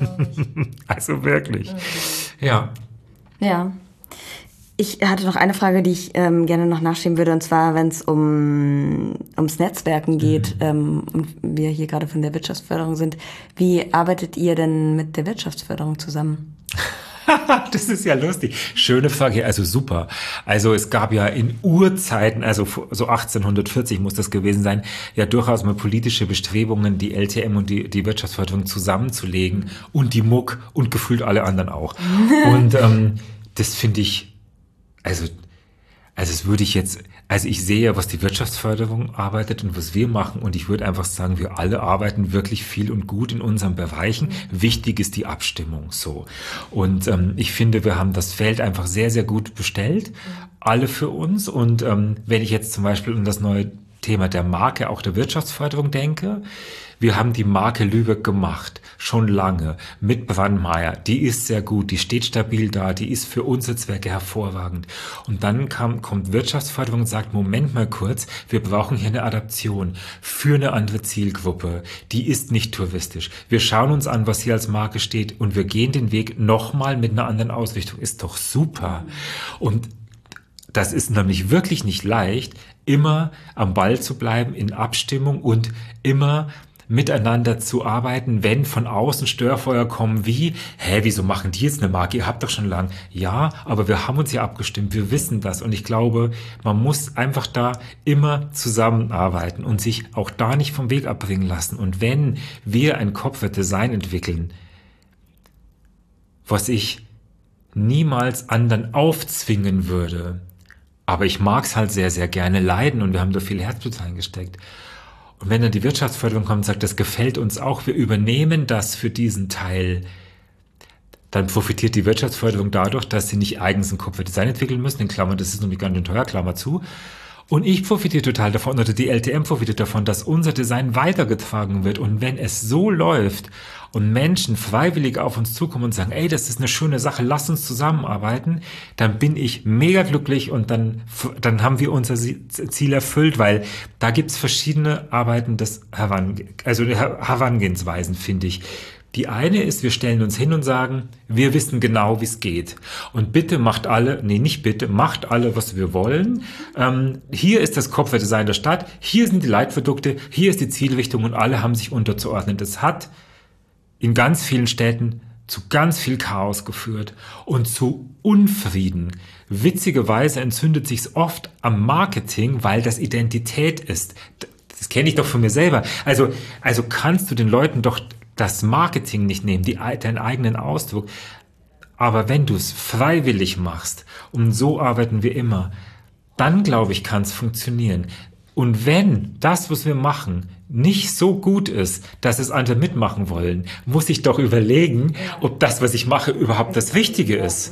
Also wirklich. Ja. Ja. Ich hatte noch eine Frage, die ich ähm, gerne noch nachschieben würde, und zwar, wenn es um ums Netzwerken geht, mhm. ähm, und wir hier gerade von der Wirtschaftsförderung sind, wie arbeitet ihr denn mit der Wirtschaftsförderung zusammen? Das ist ja lustig. Schöne Frage, also super. Also es gab ja in Urzeiten, also so achtzehnhundertvierzig muss das gewesen sein, ja durchaus mal politische Bestrebungen, die L T M und die, die Wirtschaftsförderung zusammenzulegen und die M U K und gefühlt alle anderen auch. Und ähm, das finde ich, also Also das würde ich jetzt, also ich sehe ja, was die Wirtschaftsförderung arbeitet und was wir machen, und ich würde einfach sagen, wir alle arbeiten wirklich viel und gut in unseren Bereichen. Mhm. Wichtig ist die Abstimmung so. Und ähm, ich finde, wir haben das Feld einfach sehr, sehr gut bestellt, mhm. alle für uns. Und ähm, wenn ich jetzt zum Beispiel um das neue Thema der Marke, auch der Wirtschaftsförderung denke, wir haben die Marke Lübeck gemacht, schon lange, mit Brandmeier. Die ist sehr gut, die steht stabil da, die ist für unsere Zwecke hervorragend. Und dann kam, kommt Wirtschaftsförderung und sagt, Moment mal kurz, wir brauchen hier eine Adaption für eine andere Zielgruppe. Die ist nicht touristisch. Wir schauen uns an, was hier als Marke steht, und wir gehen den Weg nochmal mit einer anderen Ausrichtung. Ist doch super. Und das ist nämlich wirklich nicht leicht, immer am Ball zu bleiben, in Abstimmung und immer miteinander zu arbeiten, wenn von außen Störfeuer kommen wie, hä, wieso machen die jetzt eine Marke? Ihr habt doch schon lang. Ja, aber wir haben uns ja abgestimmt, wir wissen das, und ich glaube, man muss einfach da immer zusammenarbeiten und sich auch da nicht vom Weg abbringen lassen. Und wenn wir ein Corporate-Design entwickeln, was ich niemals anderen aufzwingen würde, aber ich mag es halt sehr, sehr gerne leiden, und wir haben da viel Herzblut reingesteckt. Und wenn dann die Wirtschaftsförderung kommt und sagt, das gefällt uns auch, wir übernehmen das für diesen Teil, dann profitiert die Wirtschaftsförderung dadurch, dass sie nicht eigens ein Corporate-Design entwickeln müssen, in Klammern, das ist noch nicht ganz schön teuer, Klammer zu. Und ich profitiere total davon, oder die L T M profitiert davon, dass unser Design weitergetragen wird. Und wenn es so läuft und Menschen freiwillig auf uns zukommen und sagen, ey, das ist eine schöne Sache, lass uns zusammenarbeiten, dann bin ich mega glücklich, und dann, dann haben wir unser Ziel erfüllt, weil da gibt's verschiedene Arbeiten des Herange- also Herangehensweisen, finde ich. Die eine ist, wir stellen uns hin und sagen, wir wissen genau, wie es geht. Und bitte macht alle, nee, nicht bitte, macht alle, was wir wollen. Ähm, hier ist das Corporate-Design der Stadt, hier sind die Leitprodukte, hier ist die Zielrichtung, und alle haben sich unterzuordnen. Das hat in ganz vielen Städten zu ganz viel Chaos geführt und zu Unfrieden. Witzigerweise entzündet sich's oft am Marketing, weil das Identität ist. Das kenne ich doch von mir selber. Also, also kannst du den Leuten doch das Marketing nicht nehmen, die, deinen eigenen Ausdruck. Aber wenn du es freiwillig machst, und so arbeiten wir immer, dann, glaube ich, kann es funktionieren. Und wenn das, was wir machen, nicht so gut ist, dass es andere mitmachen wollen, muss ich doch überlegen, ob das, was ich mache, überhaupt das Richtige ist.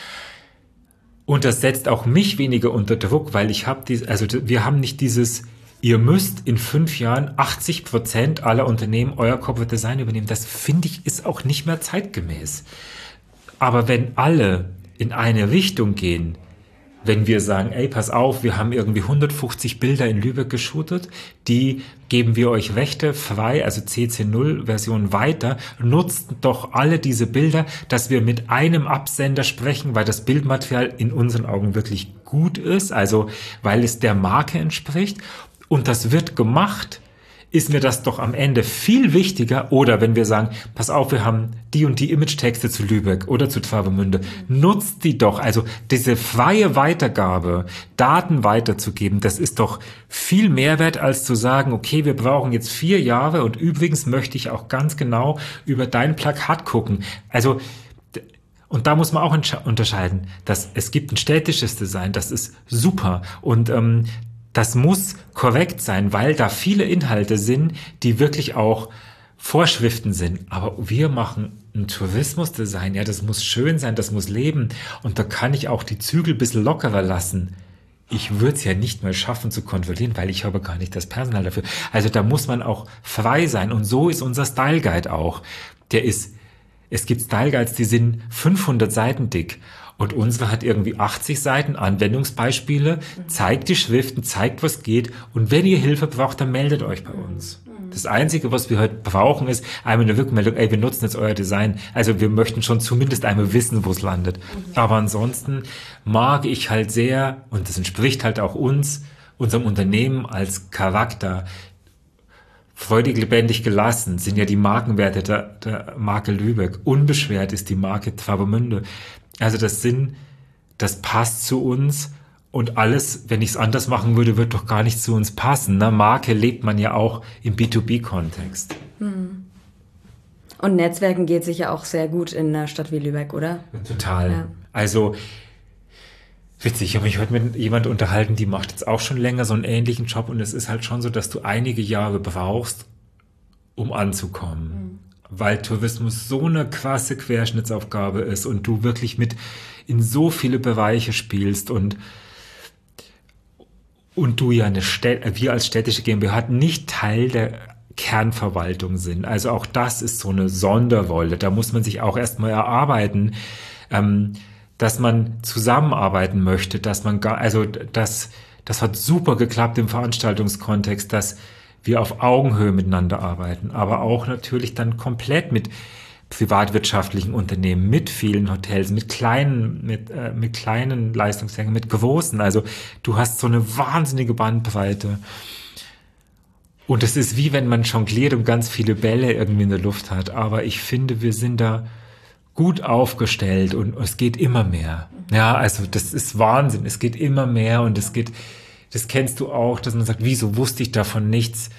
Und das setzt auch mich weniger unter Druck, weil ich habe dies, also wir haben nicht dieses, ihr müsst in fünf Jahren achtzig Prozent aller Unternehmen euer Corporate Design übernehmen. Das, finde ich, ist auch nicht mehr zeitgemäß. Aber wenn alle in eine Richtung gehen, wenn wir sagen, ey, pass auf, wir haben irgendwie hundertfünfzig Bilder in Lübeck geshootet, die geben wir euch Rechte frei, also C C null Version weiter, nutzt doch alle diese Bilder, dass wir mit einem Absender sprechen, weil das Bildmaterial in unseren Augen wirklich gut ist, also weil es der Marke entspricht. Und das wird gemacht ist mir das doch am Ende viel wichtiger. Oder wenn wir sagen, pass auf, wir haben die und die Image-Texte zu Lübeck oder zu Travemünde, nutzt die doch. Also diese freie Weitergabe, Daten weiterzugeben, das ist doch viel Mehrwert, als zu sagen, okay, wir brauchen jetzt vier Jahre und übrigens möchte ich auch ganz genau über dein Plakat gucken. Also, und da muss man auch unterscheiden, dass es gibt ein städtisches Design, das ist super und ähm, das muss korrekt sein, weil da viele Inhalte sind, die wirklich auch Vorschriften sind. Aber wir machen ein Tourismusdesign, ja, das muss schön sein, das muss leben. Und da kann ich auch die Zügel ein bisschen lockerer lassen. Ich würde es ja nicht mal schaffen zu kontrollieren, weil ich habe gar nicht das Personal dafür. Also da muss man auch frei sein. Und so ist unser Style Guide auch. Der ist, es gibt Style Guides, die sind fünfhundert Seiten dick. Und unsere hat irgendwie achtzig Seiten, Anwendungsbeispiele, zeigt die Schriften, zeigt, was geht. Und wenn ihr Hilfe braucht, dann meldet euch bei uns. Das Einzige, was wir heute brauchen, ist einmal eine Rückmeldung, ey, wir nutzen jetzt euer Design. Also wir möchten schon zumindest einmal wissen, wo es landet. Aber ansonsten mag ich halt sehr, und das entspricht halt auch uns, unserem Unternehmen als Charakter, freudig, lebendig, gelassen sind ja die Markenwerte der, der Marke Lübeck. Unbeschwert ist die Marke Travemünde. Also das sind, das passt zu uns und alles, wenn ich es anders machen würde, wird doch gar nicht zu uns passen. Ne? Marke lebt man ja auch im B zwei B-Kontext. Hm. Und Netzwerken geht sicher auch sehr gut in einer Stadt wie Lübeck, oder? Total. Ja. Also witzig, ich habe mich heute mit jemand unterhalten, die macht jetzt auch schon länger so einen ähnlichen Job und es ist halt schon so, dass du einige Jahre brauchst, um anzukommen. Hm. Weil Tourismus so eine krasse Querschnittsaufgabe ist und du wirklich mit in so viele Bereiche spielst und und du ja eine Städt, wir als städtische GmbH nicht Teil der Kernverwaltung sind. Also auch das ist so eine Sonderrolle. Da muss man sich auch erstmal erarbeiten, ähm, dass man zusammenarbeiten möchte, dass man gar, also das, das hat super geklappt im Veranstaltungskontext, dass wir auf Augenhöhe miteinander arbeiten, aber auch natürlich dann komplett mit privatwirtschaftlichen Unternehmen, mit vielen Hotels, mit kleinen, mit, äh, mit kleinen Leistungsträgern, mit großen. Also du hast so eine wahnsinnige Bandbreite. Und es ist wie wenn man jongliert und ganz viele Bälle irgendwie in der Luft hat. Aber ich finde, wir sind da gut aufgestellt und es geht immer mehr. Ja, also das ist Wahnsinn. Es geht immer mehr und es geht, das kennst du auch, dass man sagt, wieso wusste ich davon nichts?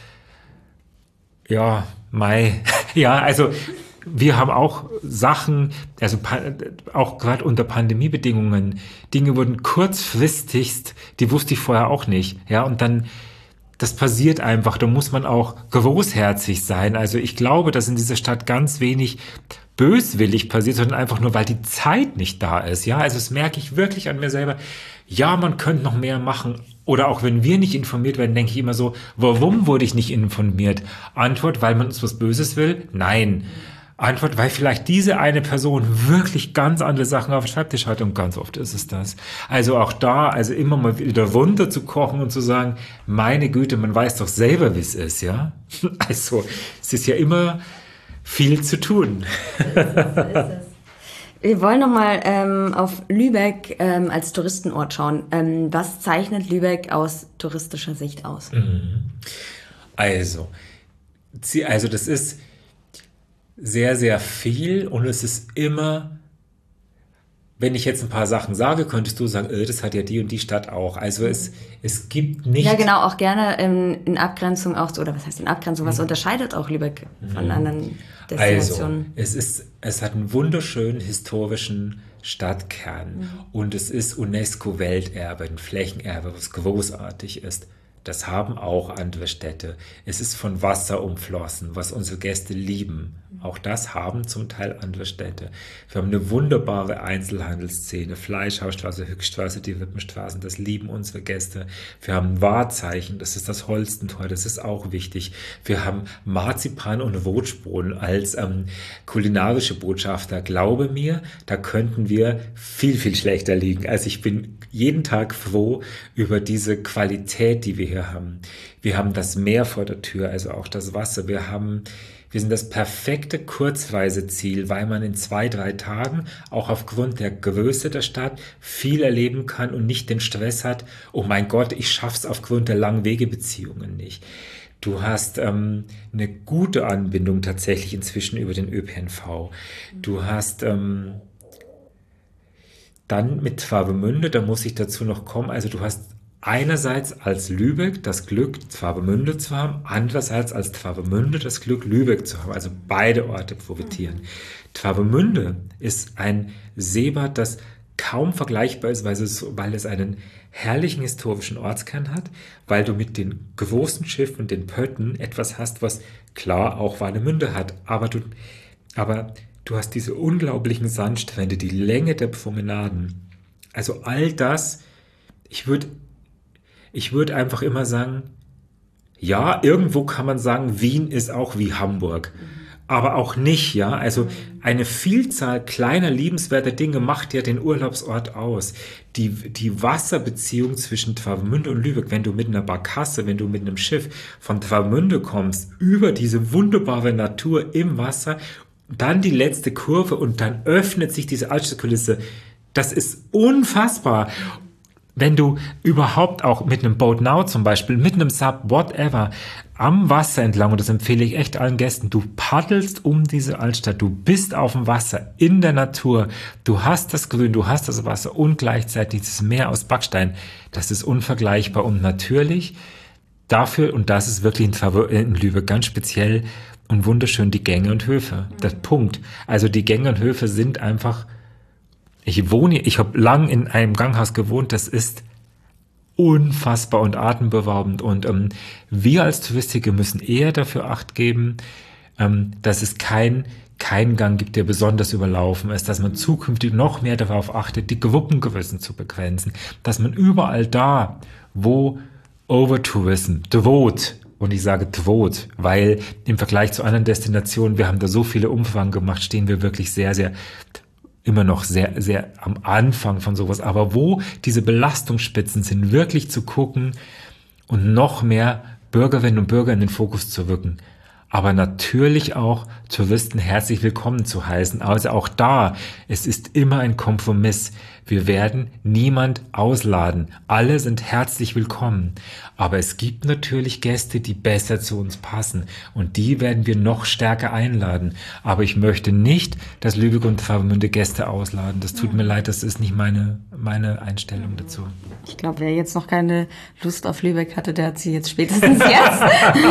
Ja, Mai. Ja, also wir haben auch Sachen, also auch gerade unter Pandemiebedingungen, Dinge wurden kurzfristigst, die wusste ich vorher auch nicht. Ja, und dann, das passiert einfach, da muss man auch großherzig sein. Also ich glaube, dass in dieser Stadt ganz wenig böswillig passiert, sondern einfach nur, weil die Zeit nicht da ist. Ja, also das merke ich wirklich an mir selber. Ja, man könnte noch mehr machen. Oder auch wenn wir nicht informiert werden, denke ich immer so, warum wurde ich nicht informiert? Antwort, weil man uns was Böses will? Nein. Antwort, weil vielleicht diese eine Person wirklich ganz andere Sachen auf dem Schreibtisch hat und ganz oft ist es das. Also auch da, also immer mal wieder runter zu kochen und zu sagen, meine Güte, man weiß doch selber, wie es ist, ja? Also es ist ja immer viel zu tun. So ist es. Wir wollen nochmal ähm, auf Lübeck ähm, als Touristenort schauen. Ähm, was zeichnet Lübeck aus touristischer Sicht aus? Also, also das ist sehr, sehr viel und es ist immer, wenn ich jetzt ein paar Sachen sage, könntest du sagen, äh, das hat ja die und die Stadt auch. Also es, es gibt nicht... Ja, genau, auch gerne in, in Abgrenzung auch, oder was heißt in Abgrenzung, was mhm. unterscheidet auch Lübeck von mhm. anderen Destinationen? Also, es ist, es hat einen wunderschönen historischen Stadtkern mhm. und es ist UNESCO-Welterbe, ein Flächenerbe, was großartig ist. Das haben auch andere Städte. Es ist von Wasser umflossen, was unsere Gäste lieben. Auch das haben zum Teil andere Städte. Wir haben eine wunderbare Einzelhandelsszene, Fleischhausstraße, Höchststraße, die Wippenstraßen, das lieben unsere Gäste. Wir haben ein Wahrzeichen, das ist das Holstentor, das ist auch wichtig. Wir haben Marzipan und Rotspuren als ähm, kulinarische Botschafter. Glaube mir, da könnten wir viel, viel schlechter liegen. Also ich bin jeden Tag froh über diese Qualität, die wir hier haben. Wir haben das Meer vor der Tür, also auch das Wasser. Wir haben, wir sind das perfekte Kurzreiseziel, weil man in zwei, drei Tagen auch aufgrund der Größe der Stadt viel erleben kann und nicht den Stress hat, oh mein Gott, ich schaff's aufgrund der langen Wegebeziehungen nicht. Du hast ähm, eine gute Anbindung tatsächlich inzwischen über den Ö P N V. Du hast ähm, dann mit Travemünde, da muss ich dazu noch kommen, also du hast einerseits als Lübeck das Glück, Travemünde zu haben, andererseits als Travemünde das Glück, Lübeck zu haben. Also beide Orte profitieren. Mhm. Travemünde ist ein Seebad, das kaum vergleichbar ist, weil es, weil es einen herrlichen historischen Ortskern hat, weil du mit den großen Schiffen und den Pötten etwas hast, was klar auch Warnemünde hat, aber du, aber du hast diese unglaublichen Sandstrände, die Länge der Promenaden, also all das, ich würde ich würde einfach immer sagen, ja, irgendwo kann man sagen, Wien ist auch wie Hamburg. Aber auch nicht, ja. Also eine Vielzahl kleiner, liebenswerter Dinge macht ja den Urlaubsort aus. Die, die Wasserbeziehung zwischen Travemünde und Lübeck, wenn du mit einer Barkasse, wenn du mit einem Schiff von Travemünde kommst, über diese wunderbare Natur im Wasser, dann die letzte Kurve und dann öffnet sich diese Altstadtkulisse. Das ist unfassbar. Wenn du überhaupt auch mit einem Boat Now zum Beispiel, mit einem Sub, whatever, am Wasser entlang, und das empfehle ich echt allen Gästen, du paddelst um diese Altstadt, du bist auf dem Wasser, in der Natur, du hast das Grün, du hast das Wasser und gleichzeitig das Meer aus Backstein, das ist unvergleichbar und natürlich dafür, und das ist wirklich in, in Lübeck ganz speziell und wunderschön, die Gänge und Höfe, der Punkt. Also die Gänge und Höfe sind einfach... Ich wohne, ich habe lang in einem Ganghaus gewohnt, das ist unfassbar und atemberaubend und ähm, wir als Touristiker müssen eher dafür Acht geben, ähm, dass es kein, kein Gang gibt, der besonders überlaufen ist, dass man zukünftig noch mehr darauf achtet, die Gruppengrößen zu begrenzen, dass man überall da, wo Overtourism, Devot, und ich sage Devot, weil im Vergleich zu anderen Destinationen, wir haben da so viele Umfragen gemacht, stehen wir wirklich sehr, sehr immer noch sehr, sehr am Anfang von sowas, aber wo diese Belastungsspitzen sind, wirklich zu gucken und noch mehr Bürgerinnen und Bürger in den Fokus zu rücken. Aber natürlich auch Touristen herzlich willkommen zu heißen. Also auch da, es ist immer ein Kompromiss. Wir werden niemand ausladen. Alle sind herzlich willkommen. Aber es gibt natürlich Gäste, die besser zu uns passen. Und die werden wir noch stärker einladen. Aber ich möchte nicht, dass Lübeck und Travemünde Gäste ausladen. Das tut mir leid, das ist nicht meine, meine Einstellung dazu. Ich glaube, wer jetzt noch keine Lust auf Lübeck hatte, der hat sie jetzt spätestens jetzt.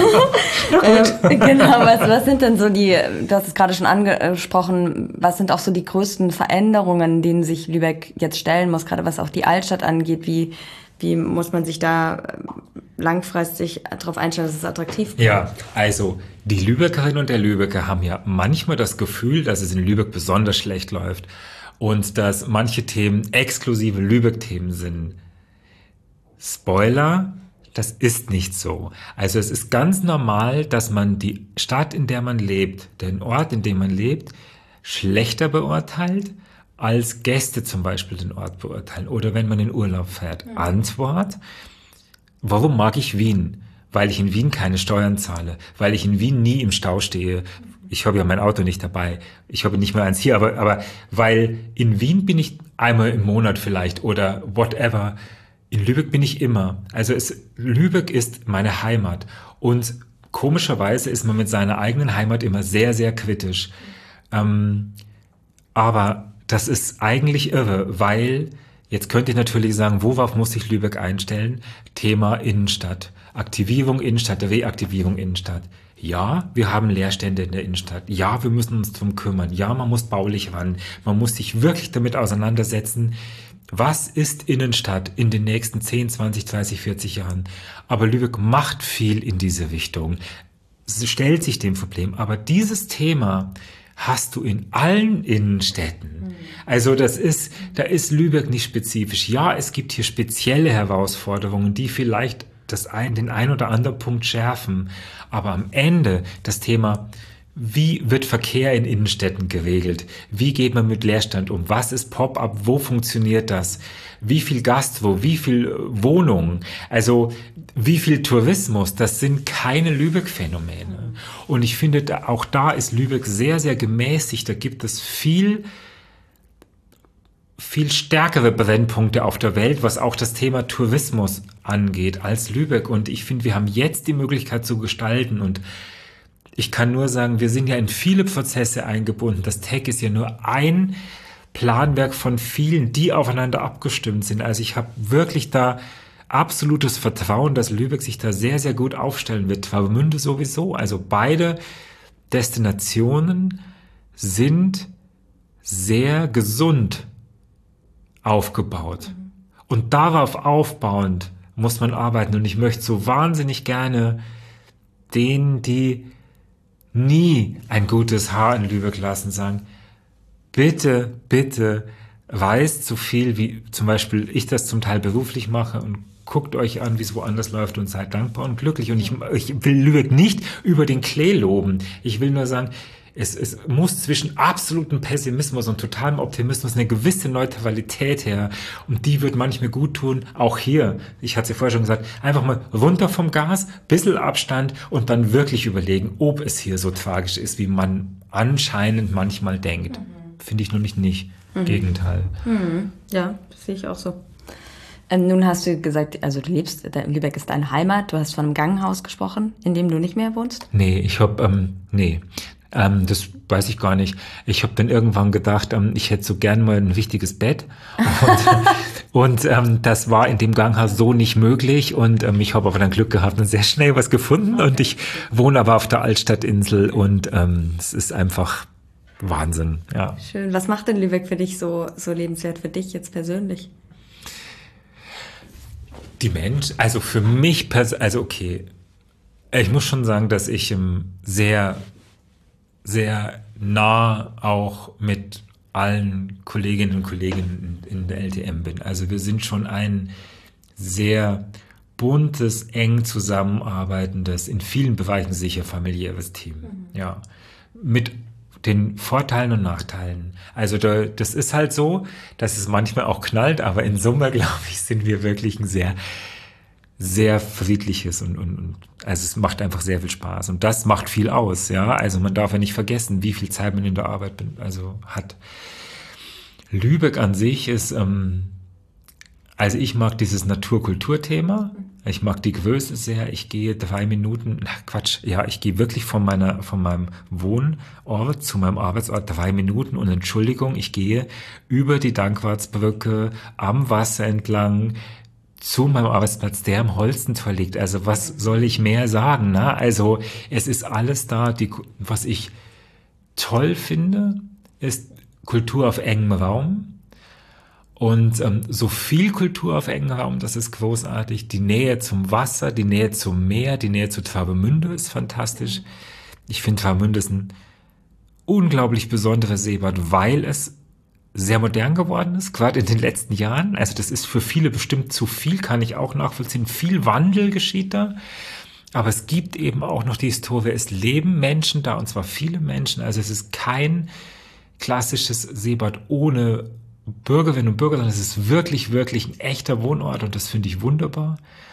ähm, genau, was, was sind denn so die, du hast es gerade schon angesprochen, was sind auch so die größten Veränderungen, denen sich Lübeck jetzt stellen muss, gerade was auch die Altstadt angeht? Wie, wie muss man sich da langfristig darauf einstellen, dass es attraktiv bleibt? Ja, also die Lübeckerinnen und der Lübecker haben ja manchmal das Gefühl, dass es in Lübeck besonders schlecht läuft und dass manche Themen exklusive Lübeck-Themen sind. Spoiler, das ist nicht so. Also es ist ganz normal, dass man die Stadt, in der man lebt, den Ort, in dem man lebt, schlechter beurteilt, als Gäste zum Beispiel den Ort beurteilen oder wenn man in Urlaub fährt. Mhm. Antwort, warum mag ich Wien? Weil ich in Wien keine Steuern zahle, weil ich in Wien nie im Stau stehe. Ich habe ja mein Auto nicht dabei, ich habe nicht mehr eins hier, aber, aber weil in Wien bin ich einmal im Monat vielleicht oder whatever. In Lübeck bin ich immer. Also es, Lübeck ist meine Heimat und komischerweise ist man mit seiner eigenen Heimat immer sehr, sehr kritisch. Ähm, aber das ist eigentlich irre, weil, jetzt könnt ihr natürlich sagen, worauf muss sich Lübeck einstellen? Thema Innenstadt. Aktivierung Innenstadt, Reaktivierung Innenstadt. Ja, wir haben Leerstände in der Innenstadt. Ja, wir müssen uns drum kümmern. Ja, man muss baulich ran. Man muss sich wirklich damit auseinandersetzen, was ist Innenstadt in den nächsten zehn, zwanzig, dreißig, vierzig Jahren. Aber Lübeck macht viel in diese Richtung. Es stellt sich dem Problem. Aber dieses Thema hast du in allen Innenstädten. Also das ist, da ist Lübeck nicht spezifisch. Ja, es gibt hier spezielle Herausforderungen, die vielleicht das ein, den ein oder anderen Punkt schärfen. Aber am Ende das Thema, wie wird Verkehr in Innenstädten geregelt? Wie geht man mit Leerstand um? Was ist Pop-up? Wo funktioniert das? Wie viel Gastro? Wie viel Wohnungen? Also wie viel Tourismus? Das sind keine Lübeck-Phänomene. Und ich finde, auch da ist Lübeck sehr, sehr gemäßigt. Da gibt es viel viel stärkere Brennpunkte auf der Welt, was auch das Thema Tourismus angeht, als Lübeck. Und ich finde, wir haben jetzt die Möglichkeit zu gestalten. Und ich kann nur sagen, wir sind ja in viele Prozesse eingebunden. Das T E C ist ja nur ein Planwerk von vielen, die aufeinander abgestimmt sind. Also ich habe wirklich da absolutes Vertrauen, dass Lübeck sich da sehr, sehr gut aufstellen wird. Travemünde sowieso. Also beide Destinationen sind sehr gesund aufgebaut. Mhm. Und darauf aufbauend muss man arbeiten. Und ich möchte so wahnsinnig gerne denen, die nie ein gutes Haar in Lübeck lassen, sagen, bitte, bitte reist so viel, wie zum Beispiel ich das zum Teil beruflich mache, und guckt euch an, wie es woanders läuft, und seid dankbar und glücklich. Und ich, ich will Lübeck nicht über den Klee loben. Ich will nur sagen, Es, es muss zwischen absolutem Pessimismus und totalem Optimismus eine gewisse Neutralität her. Und die wird manchmal gut tun, auch hier. Ich hatte es ja vorher schon gesagt, einfach mal runter vom Gas, bisschen Abstand und dann wirklich überlegen, ob es hier so tragisch ist, wie man anscheinend manchmal denkt. Mhm. Finde ich nur nicht nicht. Mhm. Gegenteil. Mhm. Ja, das sehe ich auch so. Ähm, nun hast du gesagt, also du lebst, Lübeck ist deine Heimat. Du hast von einem Ganghaus gesprochen, in dem du nicht mehr wohnst? Nee, ich hab, ähm, nee. Ähm, das weiß ich gar nicht. Ich habe dann irgendwann gedacht, ähm, ich hätte so gern mal ein richtiges Bett. Und, und ähm, das war in dem Ganghaus so nicht möglich. Und ähm, ich habe aber dann Glück gehabt und sehr schnell was gefunden. Okay. Und ich wohne aber auf der Altstadtinsel und ähm, es ist einfach Wahnsinn. Ja. Schön. Was macht denn Lübeck für dich so, so lebenswert für dich jetzt persönlich? Die Mensch, also für mich, pers- also okay, ich muss schon sagen, dass ich ähm, sehr sehr nah auch mit allen Kolleginnen und Kollegen in der L T M bin. Also wir sind schon ein sehr buntes, eng zusammenarbeitendes, in vielen Bereichen sicher familiäres Team. Mhm. Ja, mit den Vorteilen und Nachteilen. Also da, das ist halt so, dass es manchmal auch knallt, aber in Summe, glaube ich, sind wir wirklich ein sehr sehr friedliches und, und, und also es macht einfach sehr viel Spaß und das macht viel aus, ja, also man darf ja nicht vergessen, wie viel Zeit man in der Arbeit bin, also hat. Lübeck an sich ist, ähm, also ich mag dieses Natur-Kultur-Thema, ich mag die Größe sehr, ich gehe drei Minuten, ach Quatsch, ja, ich gehe wirklich von meiner, von meinem Wohnort zu meinem Arbeitsort drei Minuten und Entschuldigung, ich gehe über die Dankwartsbrücke am Wasser entlang, zu meinem Arbeitsplatz, der am Holstentor liegt. Also was soll ich mehr sagen? Ne? Also es ist alles da. Die, was ich toll finde, ist Kultur auf engem Raum. Und ähm, so viel Kultur auf engem Raum, das ist großartig. Die Nähe zum Wasser, die Nähe zum Meer, die Nähe zu Travemünde ist fantastisch. Ich finde, Travemünde ist ein unglaublich besonderes Seebad, weil es sehr modern geworden ist, gerade in den letzten Jahren. Also das ist für viele bestimmt zu viel, kann ich auch nachvollziehen. Viel Wandel geschieht da. Aber es gibt eben auch noch die Historie. Es leben Menschen da, und zwar viele Menschen. Also es ist kein klassisches Seebad ohne Bürgerinnen und Bürger, sondern es ist wirklich, wirklich ein echter Wohnort und das finde ich wunderbar.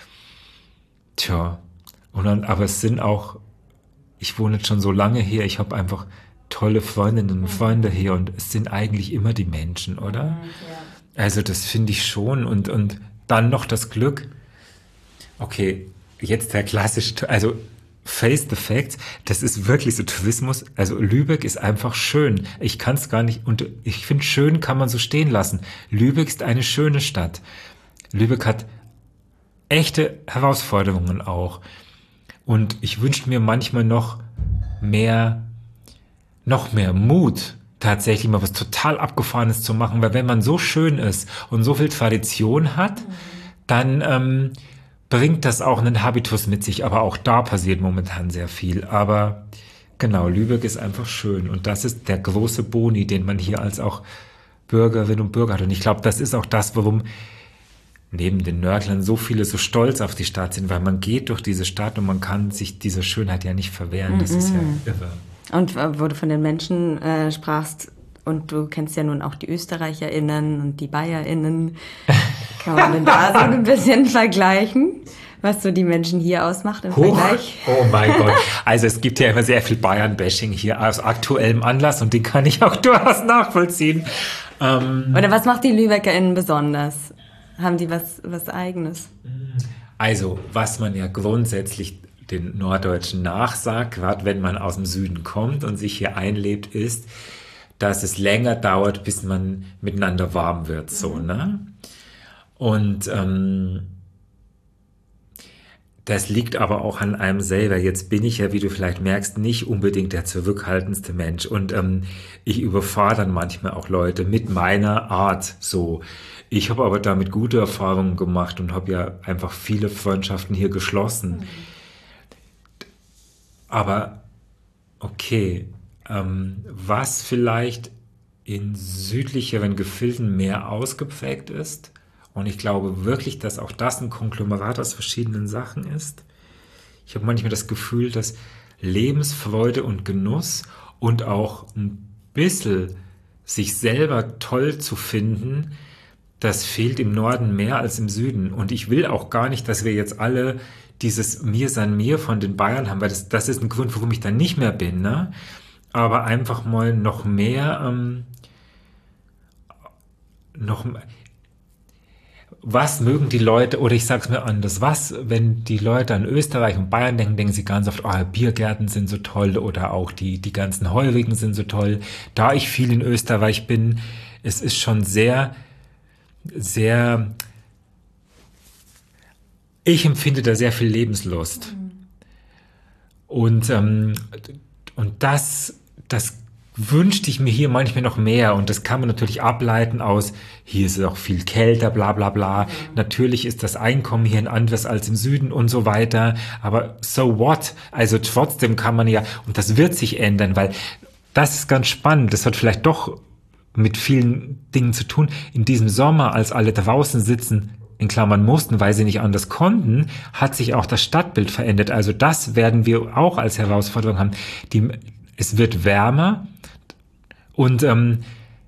Tja, und dann, aber es sind auch, ich wohne jetzt schon so lange hier, ich habe einfach tolle Freundinnen und Freunde hier und es sind eigentlich immer die Menschen, oder? Ja. Also das finde ich schon und, und dann noch das Glück, okay, jetzt der klassische, also Face the Facts, das ist wirklich so Tourismus, also Lübeck ist einfach schön, ich kann es gar nicht, und ich finde, schön kann man so stehen lassen. Lübeck ist eine schöne Stadt. Lübeck hat echte Herausforderungen auch und ich wünsche mir manchmal noch mehr noch mehr Mut, tatsächlich mal was total Abgefahrenes zu machen, weil wenn man so schön ist und so viel Tradition hat, mhm. dann ähm, bringt das auch einen Habitus mit sich, aber auch da passiert momentan sehr viel. Aber genau, Lübeck ist einfach schön und das ist der große Boni, den man hier als auch Bürgerinnen und Bürger hat. Und ich glaube, das ist auch das, warum neben den Nördlern so viele so stolz auf die Stadt sind, weil man geht durch diese Stadt und man kann sich dieser Schönheit ja nicht verwehren. Das mhm. ist ja irre. Und wo du von den Menschen äh, sprachst, und du kennst ja nun auch die ÖsterreicherInnen und die BayerInnen, kann man denn da so ein bisschen vergleichen, was so die Menschen hier ausmacht im Huch. Vergleich? Oh mein Gott. Also es gibt ja immer sehr viel Bayern-Bashing hier aus aktuellem Anlass und den kann ich auch durchaus nachvollziehen. Ähm, Oder was macht die LübeckerInnen besonders? Haben die was, was Eigenes? Also, was man ja grundsätzlich den Norddeutschen nachsagt, gerade wenn man aus dem Süden kommt und sich hier einlebt, ist, dass es länger dauert, bis man miteinander warm wird, so, mhm. ne? Und ähm, das liegt aber auch an einem selber. Jetzt bin ich ja, wie du vielleicht merkst, nicht unbedingt der zurückhaltendste Mensch. Und ähm, ich überfahre dann manchmal auch Leute mit meiner Art so. Ich habe aber damit gute Erfahrungen gemacht und habe ja einfach viele Freundschaften hier geschlossen. Mhm. Aber okay, ähm, was vielleicht in südlicheren Gefilden mehr ausgeprägt ist, und ich glaube wirklich, dass auch das ein Konglomerat aus verschiedenen Sachen ist. Ich habe manchmal das Gefühl, dass Lebensfreude und Genuss und auch ein bisschen sich selber toll zu finden, das fehlt im Norden mehr als im Süden. Und ich will auch gar nicht, dass wir jetzt alle dieses Mir san mir von den Bayern haben, weil das, das ist ein Grund, warum ich da nicht mehr bin, ne? Aber einfach mal noch mehr, ähm, noch mehr, was mögen die Leute, oder ich sag's mir anders, was, wenn die Leute an Österreich und Bayern denken, denken sie ganz oft, oh, Biergärten sind so toll oder auch die, die ganzen Heurigen sind so toll. Da ich viel in Österreich bin, es ist schon sehr, sehr, ich empfinde da sehr viel Lebenslust. Mhm. Und, ähm, und das, das wünschte ich mir hier manchmal noch mehr, und das kann man natürlich ableiten aus, hier ist es auch viel kälter, bla bla bla. Mhm. Natürlich ist das Einkommen hier anders als im Süden und so weiter, aber so what? Also trotzdem kann man ja, und das wird sich ändern, weil das ist ganz spannend, das hat vielleicht doch mit vielen Dingen zu tun. In diesem Sommer, als alle draußen sitzen, in Klammern mussten, weil sie nicht anders konnten, hat sich auch das Stadtbild verändert. Also das werden wir auch als Herausforderung haben. Die, es wird wärmer, und ähm,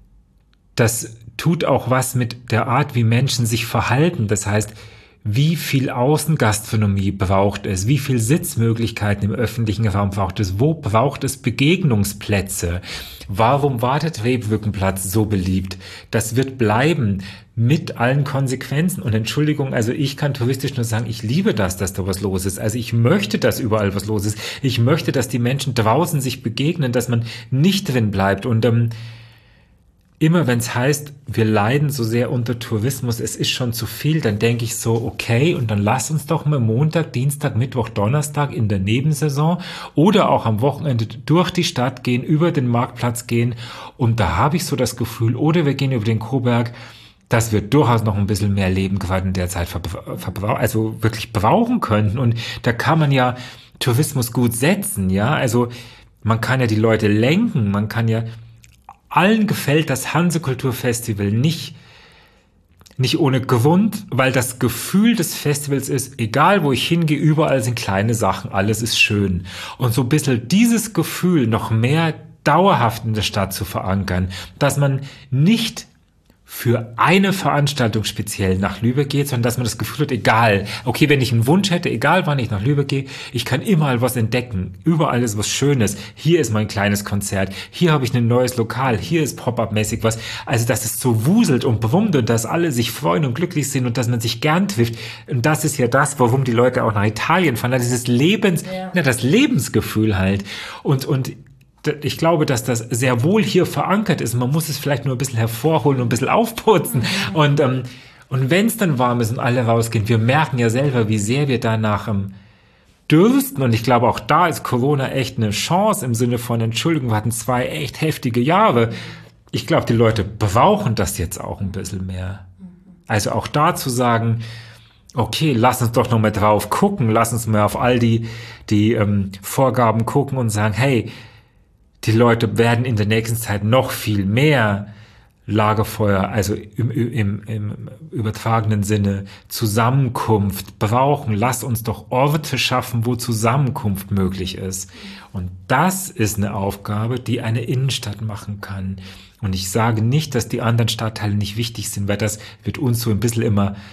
das tut auch was mit der Art, wie Menschen sich verhalten. Das heißt, wie viel Außengastronomie braucht es? Wie viel Sitzmöglichkeiten im öffentlichen Raum braucht es? Wo braucht es Begegnungsplätze? Warum war der Trebbrückenplatz so beliebt? Das wird bleiben mit allen Konsequenzen. Und Entschuldigung, also ich kann touristisch nur sagen, ich liebe das, dass da was los ist. Also ich möchte, dass überall was los ist. Ich möchte, dass die Menschen draußen sich begegnen, dass man nicht drin bleibt. Und ähm, immer wenn es heißt, wir leiden so sehr unter Tourismus, es ist schon zu viel, dann denke ich so, okay, und dann lass uns doch mal Montag, Dienstag, Mittwoch, Donnerstag in der Nebensaison oder auch am Wochenende durch die Stadt gehen, über den Marktplatz gehen, und da habe ich so das Gefühl, oder wir gehen über den Coburg, dass wir durchaus noch ein bisschen mehr Leben gerade in der Zeit verbrauchen, also wirklich brauchen könnten, und da kann man ja Tourismus gut setzen, ja, also man kann ja die Leute lenken, man kann ja. Allen gefällt das Hanse-Kulturfestival nicht, nicht ohne Grund, weil das Gefühl des Festivals ist, egal wo ich hingehe, überall sind kleine Sachen, alles ist schön. Und so ein bisschen dieses Gefühl noch mehr dauerhaft in der Stadt zu verankern, dass man nicht für eine Veranstaltung speziell nach Lübeck geht, sondern dass man das Gefühl hat, egal, okay, wenn ich einen Wunsch hätte, egal wann ich nach Lübeck gehe, ich kann immer was entdecken, überall ist was Schönes, hier ist mein kleines Konzert, hier habe ich ein neues Lokal, hier ist Pop-Up-mäßig was, also dass es so wuselt und brummt und dass alle sich freuen und glücklich sind und dass man sich gern trifft, und das ist ja das, warum die Leute auch nach Italien fahren, also dieses Lebens, ja. Ja, das Lebensgefühl halt, und, und ich glaube, dass das sehr wohl hier verankert ist. Man muss es vielleicht nur ein bisschen hervorholen und ein bisschen aufputzen. Mhm. Und, ähm, und wenn es dann warm ist und alle rausgehen, wir merken ja selber, wie sehr wir danach ähm, dürsten. Und ich glaube, auch da ist Corona echt eine Chance im Sinne von, Entschuldigung, wir hatten zwei echt heftige Jahre. Ich glaube, die Leute brauchen das jetzt auch ein bisschen mehr. Also auch da zu sagen, okay, lass uns doch noch mal drauf gucken, lass uns mal auf all die, die ähm, Vorgaben gucken und sagen, hey, die Leute werden in der nächsten Zeit noch viel mehr Lagerfeuer, also im, im, im übertragenen Sinne Zusammenkunft brauchen. Lasst uns doch Orte schaffen, wo Zusammenkunft möglich ist. Und das ist eine Aufgabe, die eine Innenstadt machen kann. Und ich sage nicht, dass die anderen Stadtteile nicht wichtig sind, weil das wird uns so ein bisschen immer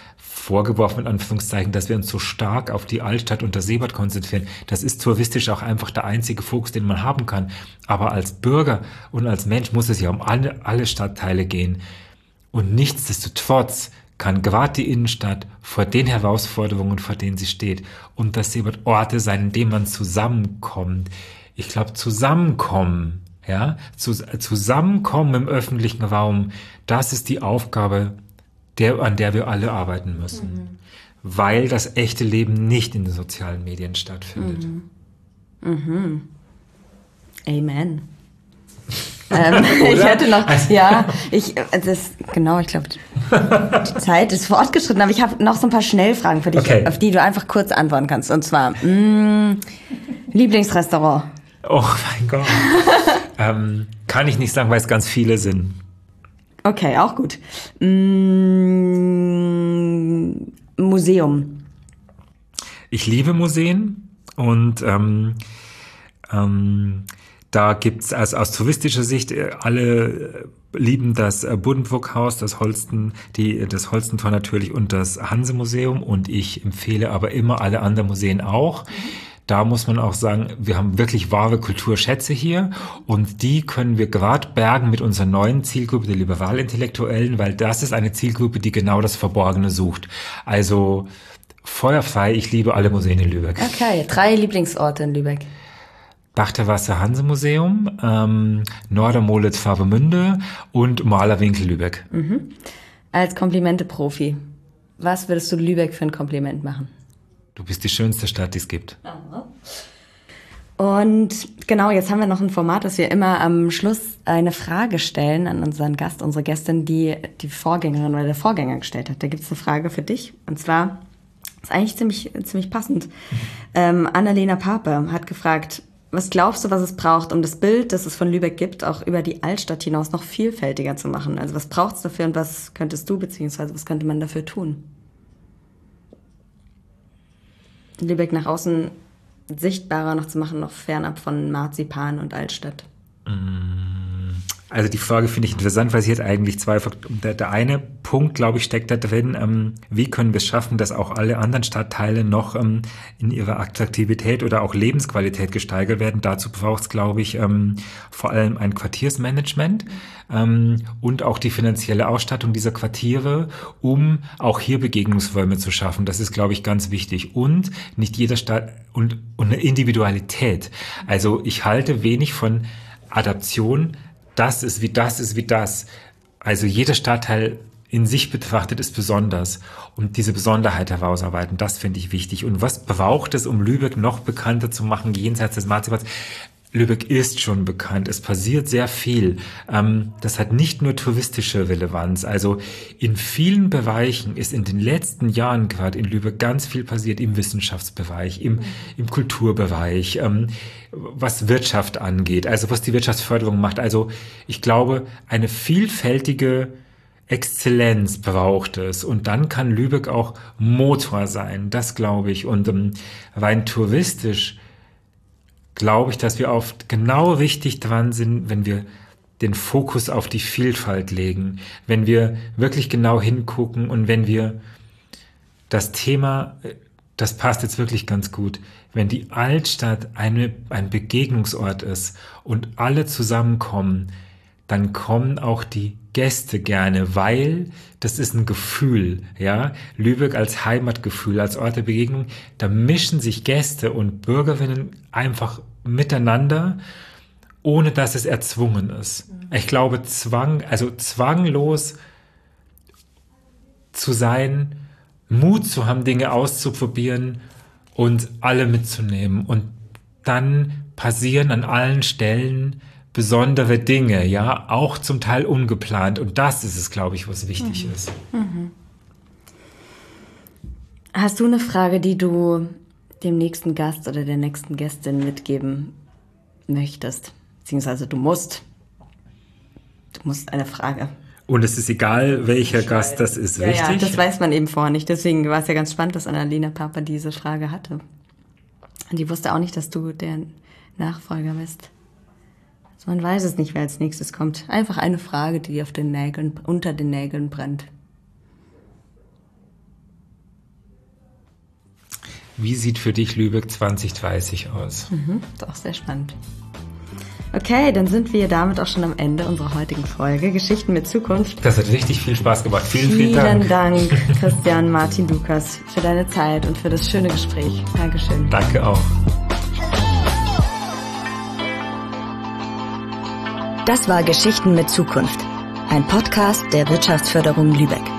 vorgeworfen, in Anführungszeichen, dass wir uns so stark auf die Altstadt und das Seebad konzentrieren. Das ist touristisch auch einfach der einzige Fokus, den man haben kann. Aber als Bürger und als Mensch muss es ja um alle, alle Stadtteile gehen. Und nichtsdestotrotz kann gerade die Innenstadt vor den Herausforderungen, vor denen sie steht, und das Seebad Orte sein, in denen man zusammenkommt. Ich glaube, zusammenkommen, ja, zusammenkommen im öffentlichen Raum, das ist die Aufgabe, der, an der wir alle arbeiten müssen. Mhm. Weil das echte Leben nicht in den sozialen Medien stattfindet. Mhm. Mhm. Amen. ähm, ich hätte noch, ja, ich, das, genau, ich glaube, die Zeit ist fortgeschritten, aber ich habe noch so ein paar Schnellfragen für dich, okay, auf die du einfach kurz antworten kannst. Und zwar, mh, Lieblingsrestaurant? Oh mein Gott. ähm, kann ich nicht sagen, weil es ganz viele sind. Okay, auch gut. Mh, Museum? Ich liebe Museen und ähm, ähm, da gibt's also aus touristischer Sicht, alle lieben das Buddenbrook-Haus, das Holsten, die, das Holstentor natürlich und das Hanse-Museum, und ich empfehle aber immer alle anderen Museen auch. Da muss man auch sagen, wir haben wirklich wahre Kulturschätze hier, und die können wir gerade bergen mit unserer neuen Zielgruppe der Liberalintellektuellen, weil das ist eine Zielgruppe, die genau das Verborgene sucht. Also feuerfrei, ich liebe alle Museen in Lübeck. Okay, drei Lieblingsorte in Lübeck. Dachterwasser Hanse-Museum, ähm, Nordermohlitz Favemünde und Malerwinkel Lübeck. Mhm. Als Komplimente-Profi, was würdest du Lübeck für ein Kompliment machen? Du bist die schönste Stadt, die es gibt. Aha. Und genau, jetzt haben wir noch ein Format, dass wir immer am Schluss eine Frage stellen an unseren Gast, unsere Gästin, die die Vorgängerin oder der Vorgänger gestellt hat. Da gibt es eine Frage für dich, und zwar, ist eigentlich ziemlich, ziemlich passend. Ähm, Annalena Pape hat gefragt, was glaubst du, was es braucht, um das Bild, das es von Lübeck gibt, auch über die Altstadt hinaus noch vielfältiger zu machen? Also was braucht es dafür und was könntest du, beziehungsweise was könnte man dafür tun? Lübeck nach außen sichtbarer noch zu machen, noch fernab von Marzipan und Altstadt. Also die Frage finde ich interessant, weil sie hat eigentlich zwei Faktoren. Der, der eine Punkt, glaube ich, steckt da drin, ähm, wie können wir es schaffen, dass auch alle anderen Stadtteile noch ähm, in ihrer Attraktivität oder auch Lebensqualität gesteigert werden. Dazu braucht es, glaube ich, ähm, vor allem ein Quartiersmanagement ähm, und auch die finanzielle Ausstattung dieser Quartiere, um auch hier Begegnungsräume zu schaffen. Das ist, glaube ich, ganz wichtig. Und nicht jeder Stadt und, und eine Individualität. Also ich halte wenig von Adaption. Das ist wie das ist wie das. Also jeder Stadtteil in sich betrachtet ist besonders, und diese Besonderheit herausarbeiten, das finde ich wichtig. Und was braucht es, um Lübeck noch bekannter zu machen, jenseits des Marzipans? Lübeck ist schon bekannt, es passiert sehr viel. Ähm, das hat nicht nur touristische Relevanz. Also in vielen Bereichen ist in den letzten Jahren gerade in Lübeck ganz viel passiert, im Wissenschaftsbereich, im, im Kulturbereich, ähm, was Wirtschaft angeht, also was die Wirtschaftsförderung macht. Also ich glaube, eine vielfältige Exzellenz braucht es, und dann kann Lübeck auch Motor sein, das glaube ich. Und ähm, rein touristisch glaube ich, dass wir oft genau richtig dran sind, wenn wir den Fokus auf die Vielfalt legen, wenn wir wirklich genau hingucken und wenn wir das Thema, das passt jetzt wirklich ganz gut, wenn die Altstadt eine, ein Begegnungsort ist und alle zusammenkommen, dann kommen auch die Gäste gerne, weil das ist ein Gefühl, ja, Lübeck als Heimatgefühl, als Ort der Begegnung, da mischen sich Gäste und Bürgerinnen einfach miteinander, ohne dass es erzwungen ist. Ich glaube, Zwang, also zwanglos zu sein, Mut zu haben, Dinge auszuprobieren und alle mitzunehmen, und dann passieren an allen Stellen besondere Dinge, ja, auch zum Teil ungeplant. Und das ist es, glaube ich, was wichtig mhm. ist. Mhm. Hast du eine Frage, die du dem nächsten Gast oder der nächsten Gästin mitgeben möchtest? Beziehungsweise du musst. Du musst eine Frage. Und es ist egal, welcher Gast das ist, ja, richtig? Ja, das weiß man eben vorher nicht. Deswegen war es ja ganz spannend, dass Annalena Pape diese Frage hatte. Und die wusste auch nicht, dass du der Nachfolger bist. Man weiß es nicht, wer als nächstes kommt. Einfach eine Frage, die auf den Nägeln, unter den Nägeln brennt. Wie sieht für dich Lübeck zwanzig dreißig aus? Mhm, ist auch sehr spannend. Okay, dann sind wir damit auch schon am Ende unserer heutigen Folge Geschichten mit Zukunft. Das hat richtig viel Spaß gemacht. Vielen, vielen, vielen Dank. Vielen Dank, Christian Martin Lukas, für deine Zeit und für das schöne Gespräch. Dankeschön. Danke auch. Das war Geschichten mit Zukunft, ein Podcast der Wirtschaftsförderung Lübeck.